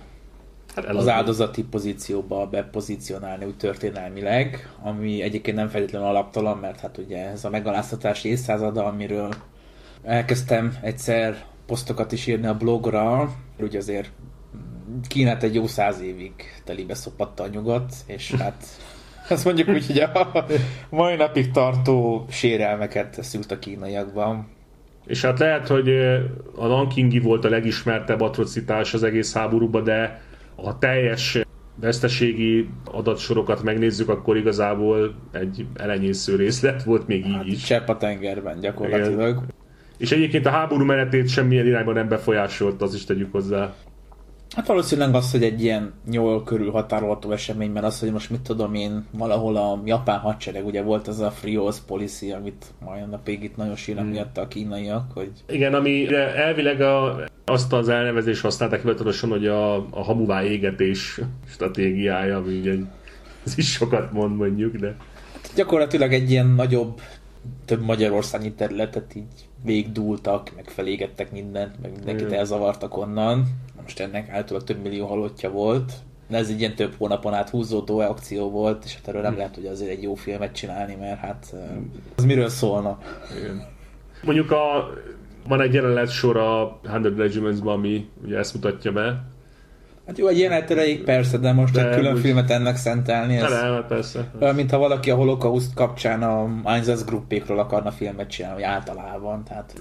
Speaker 4: hát az áldozati pozícióba bepozícionálni úgy történelmileg, ami egyébként nem feltétlenül alaptalan, mert hát ugye ez a megaláztatási évszázada, amiről elkezdtem egyszer posztokat is írni a blogra, ugye azért Kínát egy jó száz évig telibe szopatta a nyugat, és hát Azt mondjuk úgy, hogy a mai napig tartó sérelmeket szült a kínaiakban.
Speaker 3: És hát lehet, hogy a Nankingi volt a legismertebb atrocitás az egész háborúban, de a teljes veszteségi adatsorokat megnézzük, akkor igazából egy elenyésző részlet volt még így
Speaker 4: hát,
Speaker 3: is.
Speaker 4: Csepp a tengerben gyakorlatilag.
Speaker 3: Igen. És egyébként a háború menetét semmilyen irányban nem befolyásolt, az is tegyük hozzá.
Speaker 4: Hát valószínűleg az, hogy egy ilyen nyol körül határolható esemény, mert az, hogy most mit tudom én, valahol a japán hadsereg, ugye volt az a Frios Policy, amit majd a napig itt nagyon sírem hmm. miatt a kínaiak, hogy...
Speaker 3: Igen, ami elvileg a, azt az elnevezést használták hivatalosan, hogy a, a hamuvá égetés stratégiája, ami ugye ez is sokat mond mondjuk, de...
Speaker 4: Hát gyakorlatilag egy ilyen nagyobb, több magyarországi területet így végdúltak, meg felégettek mindent, meg mindenkit hmm. elzavartak onnan. Most ennek általában több millió halottja volt. De ez egy ilyen több hónapon át húzódó akció volt, és hát erről nem lehet, hogy azért egy jó filmet csinálni, mert hát az miről szólna?
Speaker 3: Igen. Mondjuk a, van egy jelenet sor a Hundred Regiments-ban, ami ugye ezt mutatja be.
Speaker 4: Hát jó, egy jelenet elejéig persze, de most de egy külön úgy... filmet ennek szentelni. Ez
Speaker 3: nem, persze.
Speaker 4: Olyan, mintha valaki a holokauszt kapcsán a Einsatzgruppékról akarna filmet csinálni, általában. Tehát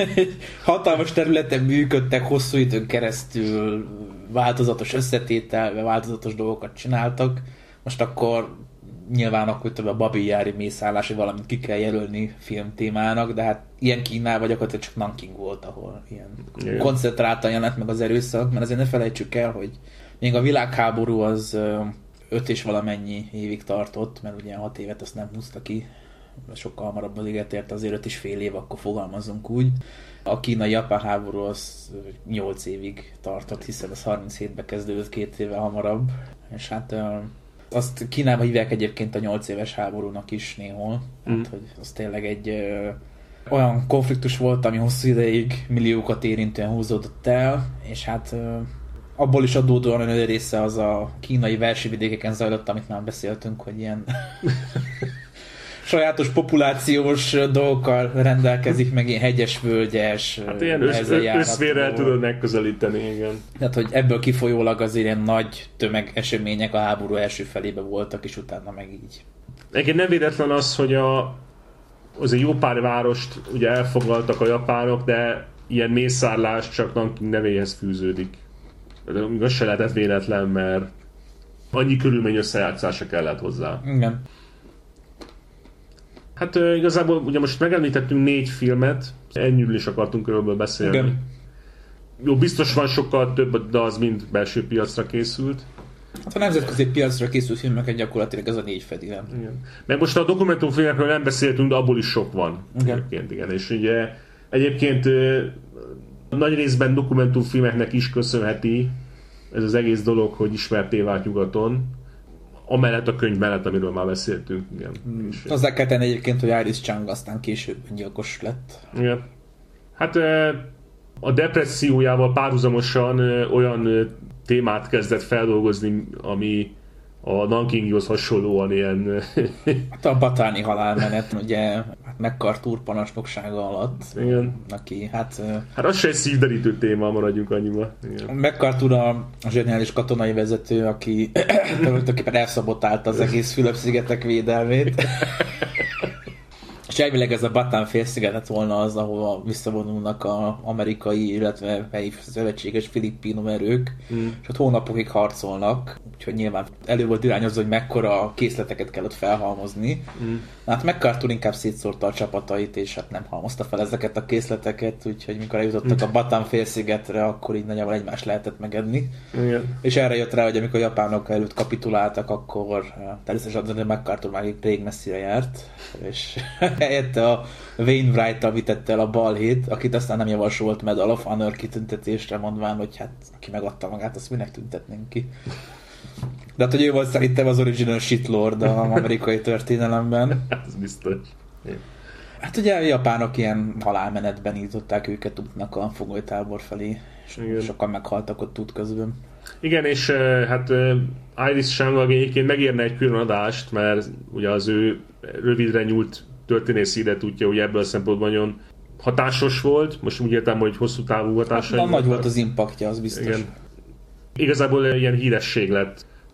Speaker 4: hatalmas területen működtek, hosszú időn keresztül változatos összetételve, változatos dolgokat csináltak. Most akkor nyilván akkor több a Babi Jári mészállás, hogy valamit ki kell jelölni filmtémának, de hát ilyen Kínában gyakorlatilag csak Nanking volt, ahol ilyen yeah. koncentráltan jelent meg az erőszak, mert azért ne felejtsük el, hogy még a világháború az öt és valamennyi évig tartott, mert ugye hat évet azt nem húzta ki, sokkal hamarabb az éget ért, azért öt és fél év, akkor fogalmazunk úgy. A kínai-japán háború az nyolc évig tartott, hiszen az harminchétben kezdődött, két éve hamarabb, és hát azt Kínában hívják egyébként a nyolc éves háborúnak is néhol. Mm. Hát, hogy az tényleg egy ö, olyan konfliktus volt, ami hosszú ideig milliókat érintően húzódott el, és hát ö, abból is adódóan a része az a kínai versenyvidékeken zajlott, amit már beszéltünk, hogy ilyen sajátos populációs dolgokkal rendelkezik, meg ilyen hegyes, völgyes,
Speaker 3: hát ilyen összvérrel tudod megközelíteni, igen.
Speaker 4: Tehát, hogy ebből kifolyólag azért ilyen nagy tömegesemények a háború első felében voltak, és utána meg így.
Speaker 3: Egyébként nem véletlen az, hogy a, azért jó pár várost ugye elfoglaltak a japánok, de ilyen mészárlás csak Nanking nevéhez fűződik. De az se lehetett véletlen, mert annyi körülmény összejátszása kellett hozzá.
Speaker 4: Igen.
Speaker 3: Hát uh, igazából ugye most megemlítettünk négy filmet, ennyire is akartunk körülbelül beszélni. Igen. Jó, biztos van sokkal több, de az mind belső piacra készült.
Speaker 4: Hát a nemzetközi piacra készült filmeket gyakorlatilag ez a négy fedi le.
Speaker 3: Igen. Meg most a dokumentumfilmekről nem beszéltünk, de abból is sok van.
Speaker 4: Igen.
Speaker 3: Igen. És ugye egyébként uh, nagy részben dokumentumfilmeknek is köszönheti ez az egész dolog, hogy ismerté vált nyugaton. Amellett a könyv mellett, amiről már beszéltünk. Igen.
Speaker 4: Hmm. Hozzá kell tenni egyébként, hogy Iris Chang aztán később gyilkos lett.
Speaker 3: Igen. Hát a depressziójával párhuzamosan olyan témát kezdett feldolgozni, ami a Nankinghoz hasonlóan ilyen...
Speaker 4: Hát a batáni halálmenet, ugye MacArthur parancsnoksága alatt.
Speaker 3: Igen.
Speaker 4: Aki, hát...
Speaker 3: Hát az se egy szívderítő téma, maradjunk annyiba. Igen.
Speaker 4: MacArthur a, a zseniális katonai vezető, aki tulajdonképpen elszabotálta az egész Fülöp-szigetek védelmét. És elvileg ez a Bataan félsziget lett volna az, ahova visszavonulnak az amerikai, illetve helyi szövetséges filippinum erők, mm. és ott hónapokig harcolnak, úgyhogy nyilván elő volt irányozva, hogy mekkora készleteket kell ott felhalmozni. Mm. Hát MacArthur inkább szétszórta a csapatait, és hát nem halmozta fel ezeket a készleteket, úgyhogy mikor eljutottak a Bataan félszigetre, akkor így nagyjából egymást lehetett megedni. Mm. És erre jött rá, hogy amikor a japánok előtt kapituláltak, akkor természetesen a MacArthur már rég messzire járt, és helyette a Wainwright-tal vitette el a balhét, akit aztán nem javasolt Medal of Honor kitüntetésre, mondván, hogy hát aki megadta magát, azt minek tüntetnénk ki. De hát, hogy ő volt szerintem az original shitlord az amerikai történelemben.
Speaker 3: Ez biztos.
Speaker 4: Hát ugye a japánok ilyen halálmenetben indították őket útnak a fogolytábor felé, és igen. Sokan meghaltak ott út közben.
Speaker 3: Igen, és hát Iris Chang egyébként megérne egy külön adást, mert ugye az ő rövidre nyúlt történészi életútja, ugye ebből a szempontból nagyon hatásos volt. Most úgy értem, hogy hosszú távú hatásai.
Speaker 4: Hát, nagy volt az impaktja, az biztos. Igen.
Speaker 3: Igazából ilyen híresség lett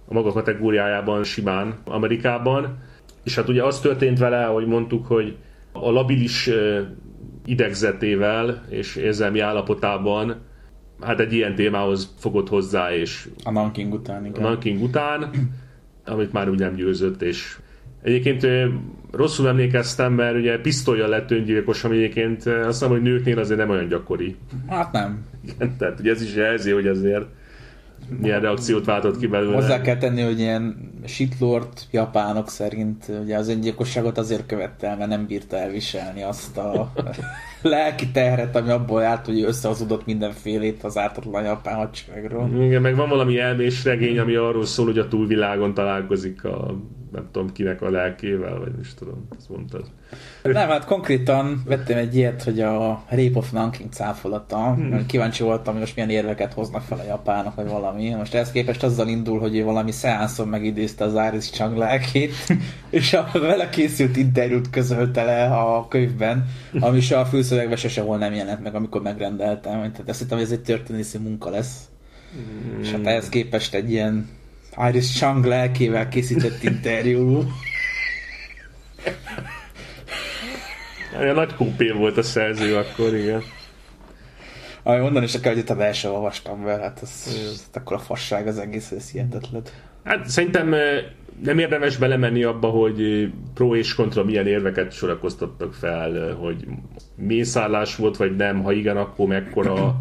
Speaker 3: a maga kategóriájában simán Amerikában. És hát ugye az történt vele, ahogy mondtuk, hogy a labilis idegzetével és érzelmi állapotában hát egy ilyen témához fogott hozzá, és
Speaker 4: a Nanking után, igen.
Speaker 3: A Nanking után, amit már úgy nem győzött, és egyébként rosszul emlékeztem, mert ugye pisztollyal lett öngyilkos, ami egyébként azt hiszem, hogy nőknél azért nem olyan gyakori.
Speaker 4: Hát nem.
Speaker 3: Igen, tehát ugye ez is jelzi, hogy azért milyen reakciót váltott ki belőle.
Speaker 4: Hozzá kell tenni, hogy ilyen shitlord japánok szerint ugye az öngyilkosságot azért követte el, mert nem bírta elviselni azt a lelki terhet, ami abból állt, hogy összehozódott mindenfélét az ártatlan japán hadseregről.
Speaker 3: Igen, meg van valami elmés regény, ami arról szól, hogy a túlvilágon találkozik a nem tudom kinek a lelkével, vagy nem is tudom, ezt mondtad.
Speaker 4: Nem, hát konkrétan vettem egy ilyet, hogy a Rape of Nanking cáfolata. Hmm. Kíváncsi voltam, hogy most milyen érveket hoznak fel a japánok, vagy valami. Most ehhez képest azzal indul, hogy ő valami szeánszon megidézte az Iris Chang lelkét, és a vele készült interjút közölte le a könyvben, ami se a fülszövegben se sehol nem jelent meg, amikor megrendeltem. Tehát azt hittem, hogy ez egy történészi munka lesz. Hmm. És hát ehhez képest egy ilyen Iris Chang lelkével készített interjú.
Speaker 3: Olyan nagy kópé volt a szerző akkor, igen.
Speaker 4: Ami mondani is kell, hogy itt a belső olvastam be, hát ez, ez akkor a fasság az egész, ez hihetetlen.
Speaker 3: Hát szerintem nem érdemes belemenni abba, hogy pro és kontra milyen érveket sorakoztattak fel, hogy mészárlás volt, vagy nem, ha igen, akkor mekkora,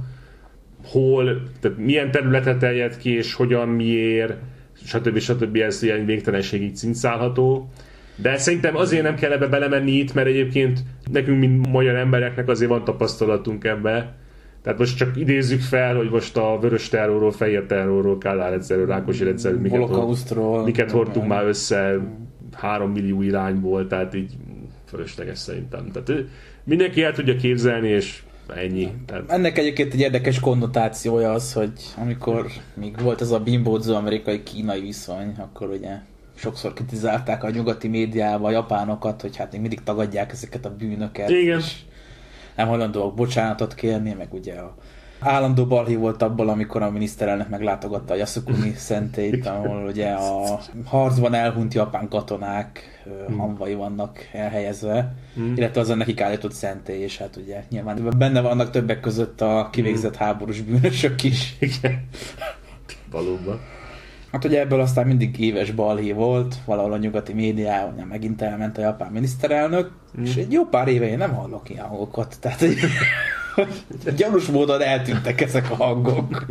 Speaker 3: hol, tehát milyen területet terjed ki, és hogyan, miért, stb. stb. Ez ilyen végtelenségig cincálható. De szerintem azért nem kell ebbe belemenni itt, mert egyébként nekünk, mint magyar embereknek azért van tapasztalatunk ebbe. Tehát most csak idézzük fel, hogy most a vörös terrorról, fehér terrorról, Kádár rendszerről, Rákosi rendszerről, miket, hord, miket hordtunk már össze három millió irányból, tehát így fölösleges szerintem. Tehát mindenki el tudja képzelni, és ennyi. Tehát...
Speaker 4: Ennek egyébként egy érdekes konnotációja az, hogy amikor még volt ez a bimbódzó amerikai-kínai viszony, akkor ugye sokszor kritizálták a nyugati médiában a japánokat, hogy hát még mindig tagadják ezeket a bűnöket.
Speaker 3: Igen.
Speaker 4: És nem hajlandóak bocsánatot kérni, meg ugye a állandó balhé volt abból, amikor a miniszterelnök meglátogatta a Yasukuni szentélyt, ahol ugye a harcban elhunyt japán katonák hmm. hamvai vannak elhelyezve, hmm. illetve azon nekik állított szentély, és hát ugye nyilván benne vannak többek között a kivégzett hmm. háborús bűnösök is.
Speaker 3: Igen. Valóban.
Speaker 4: Hát ugye ebből aztán mindig éves balhé volt, valahol a nyugati médiában megint elment a japán miniszterelnök, mm. és egy jó pár éve én nem hallok ilyen hangokat, tehát hogy, hogy gyanús módon eltűntek ezek a hangok.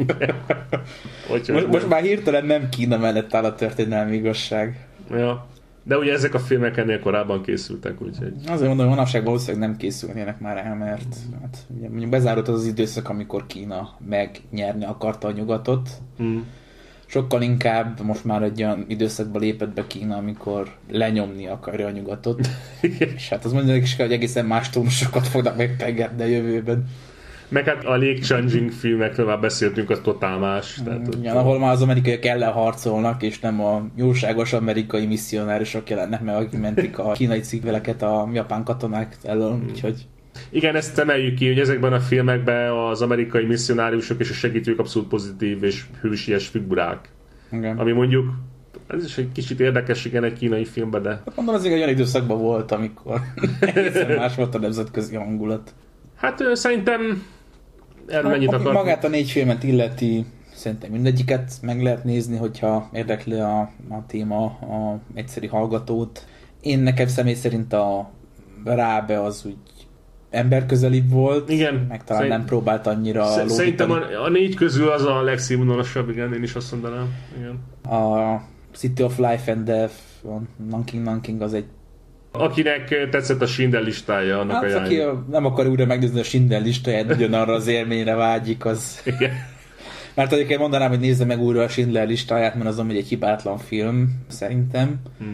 Speaker 4: most, most már hirtelen nem Kína mellett áll a történelmi igazság.
Speaker 3: Ja. De ugye ezek a filmek ennél korábban készültek, úgyhogy...
Speaker 4: Azért mondom, hogy manapság valószínűleg nem készülnének már el, mert hát, ugye, mondjuk bezárult az az időszak, amikor Kína megnyerni akarta a nyugatot. Mm. Sokkal inkább most már egy olyan időszakba lépett be Kína, amikor lenyomni akarja a nyugatot. És hát az mondjuk is kell, hogy egészen más tónusokat fognak megpengetni a jövőben.
Speaker 3: Meg hát a Lake Changjing filmekről már beszéltünk, az totál más. Tehát
Speaker 4: igen, ahol már az amerikaiak ellen harcolnak, és nem a jóságos amerikai misszionárusok jelennek meg, akik mentik a kínai civileket a japán katonák elől, hmm. úgyhogy...
Speaker 3: Igen, ezt emeljük ki, hogy ezekben a filmekben az amerikai misszionáriusok és a segítők abszolút pozitív és hősies figurák. Igen. Ami mondjuk, ez is egy kicsit érdekes, igen, egy kínai filmben, de...
Speaker 4: Hát mondom, azért egy olyan időszakban volt, amikor egészen más volt a nemzetközi hangulat.
Speaker 3: Hát szerintem mennyit akar...
Speaker 4: Magát a négy filmet illeti, szerintem mindegyiket meg lehet nézni, hogyha érdekli a, a téma a egyszeri hallgatót. Én nekem személy szerint a Rábe az úgy emberközelibb volt,
Speaker 3: igen,
Speaker 4: meg talán szerint, nem próbált annyira
Speaker 3: lógítani. Szerintem a, a négy közül az a legszínvonalasabb, igen, én is azt mondanám. Igen.
Speaker 4: A City of Life and Death, a Nanking Nanking az egy...
Speaker 3: Akinek tetszett a Schindler listája, annak
Speaker 4: hát,
Speaker 3: ajánljuk.
Speaker 4: Aki nem akar újra megnézni a Schindler listáját, ugyanarra az élményre vágyik, az...
Speaker 3: Igen.
Speaker 4: Mert egyébként mondanám, hogy nézze meg újra a Schindler listáját, mert az amúgy egy hibátlan film, szerintem. Hmm.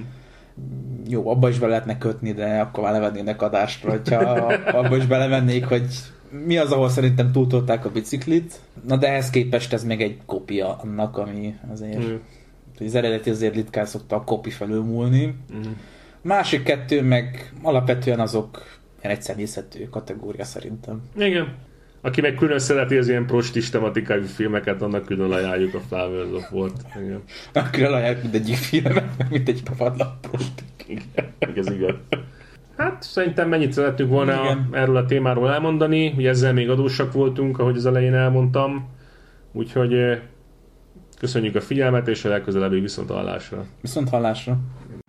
Speaker 4: Jó, abba is be lehetne kötni, de akkor már levennének adásra, hogyha abba is belemennék, hogy mi az, ahol szerintem túltolták a biciklit. Na de ehhez képest ez meg egy kopia annak, ami azért... Mm. Az eredeti azért ritkán szokta a kopi felül múlni. Mm. Másik kettő meg alapvetően azok egy személyzetű kategória szerintem.
Speaker 3: Igen. Aki meg külön szereti az ilyen prostis tematikájú filmeket, annak külön ajánljuk a Flowers of War-t. Igen.
Speaker 4: Külön ajánljuk mindegyik filmet, mint egy padlap prostik.
Speaker 3: Igen, ez igaz. Hát szerintem mennyit szerettünk volna a, erről a témáról elmondani. Ugye ezzel még adósak voltunk, ahogy az elején elmondtam. Úgyhogy köszönjük a figyelmet, és a legközelebbi viszonthallásra.
Speaker 4: Viszonthallásra.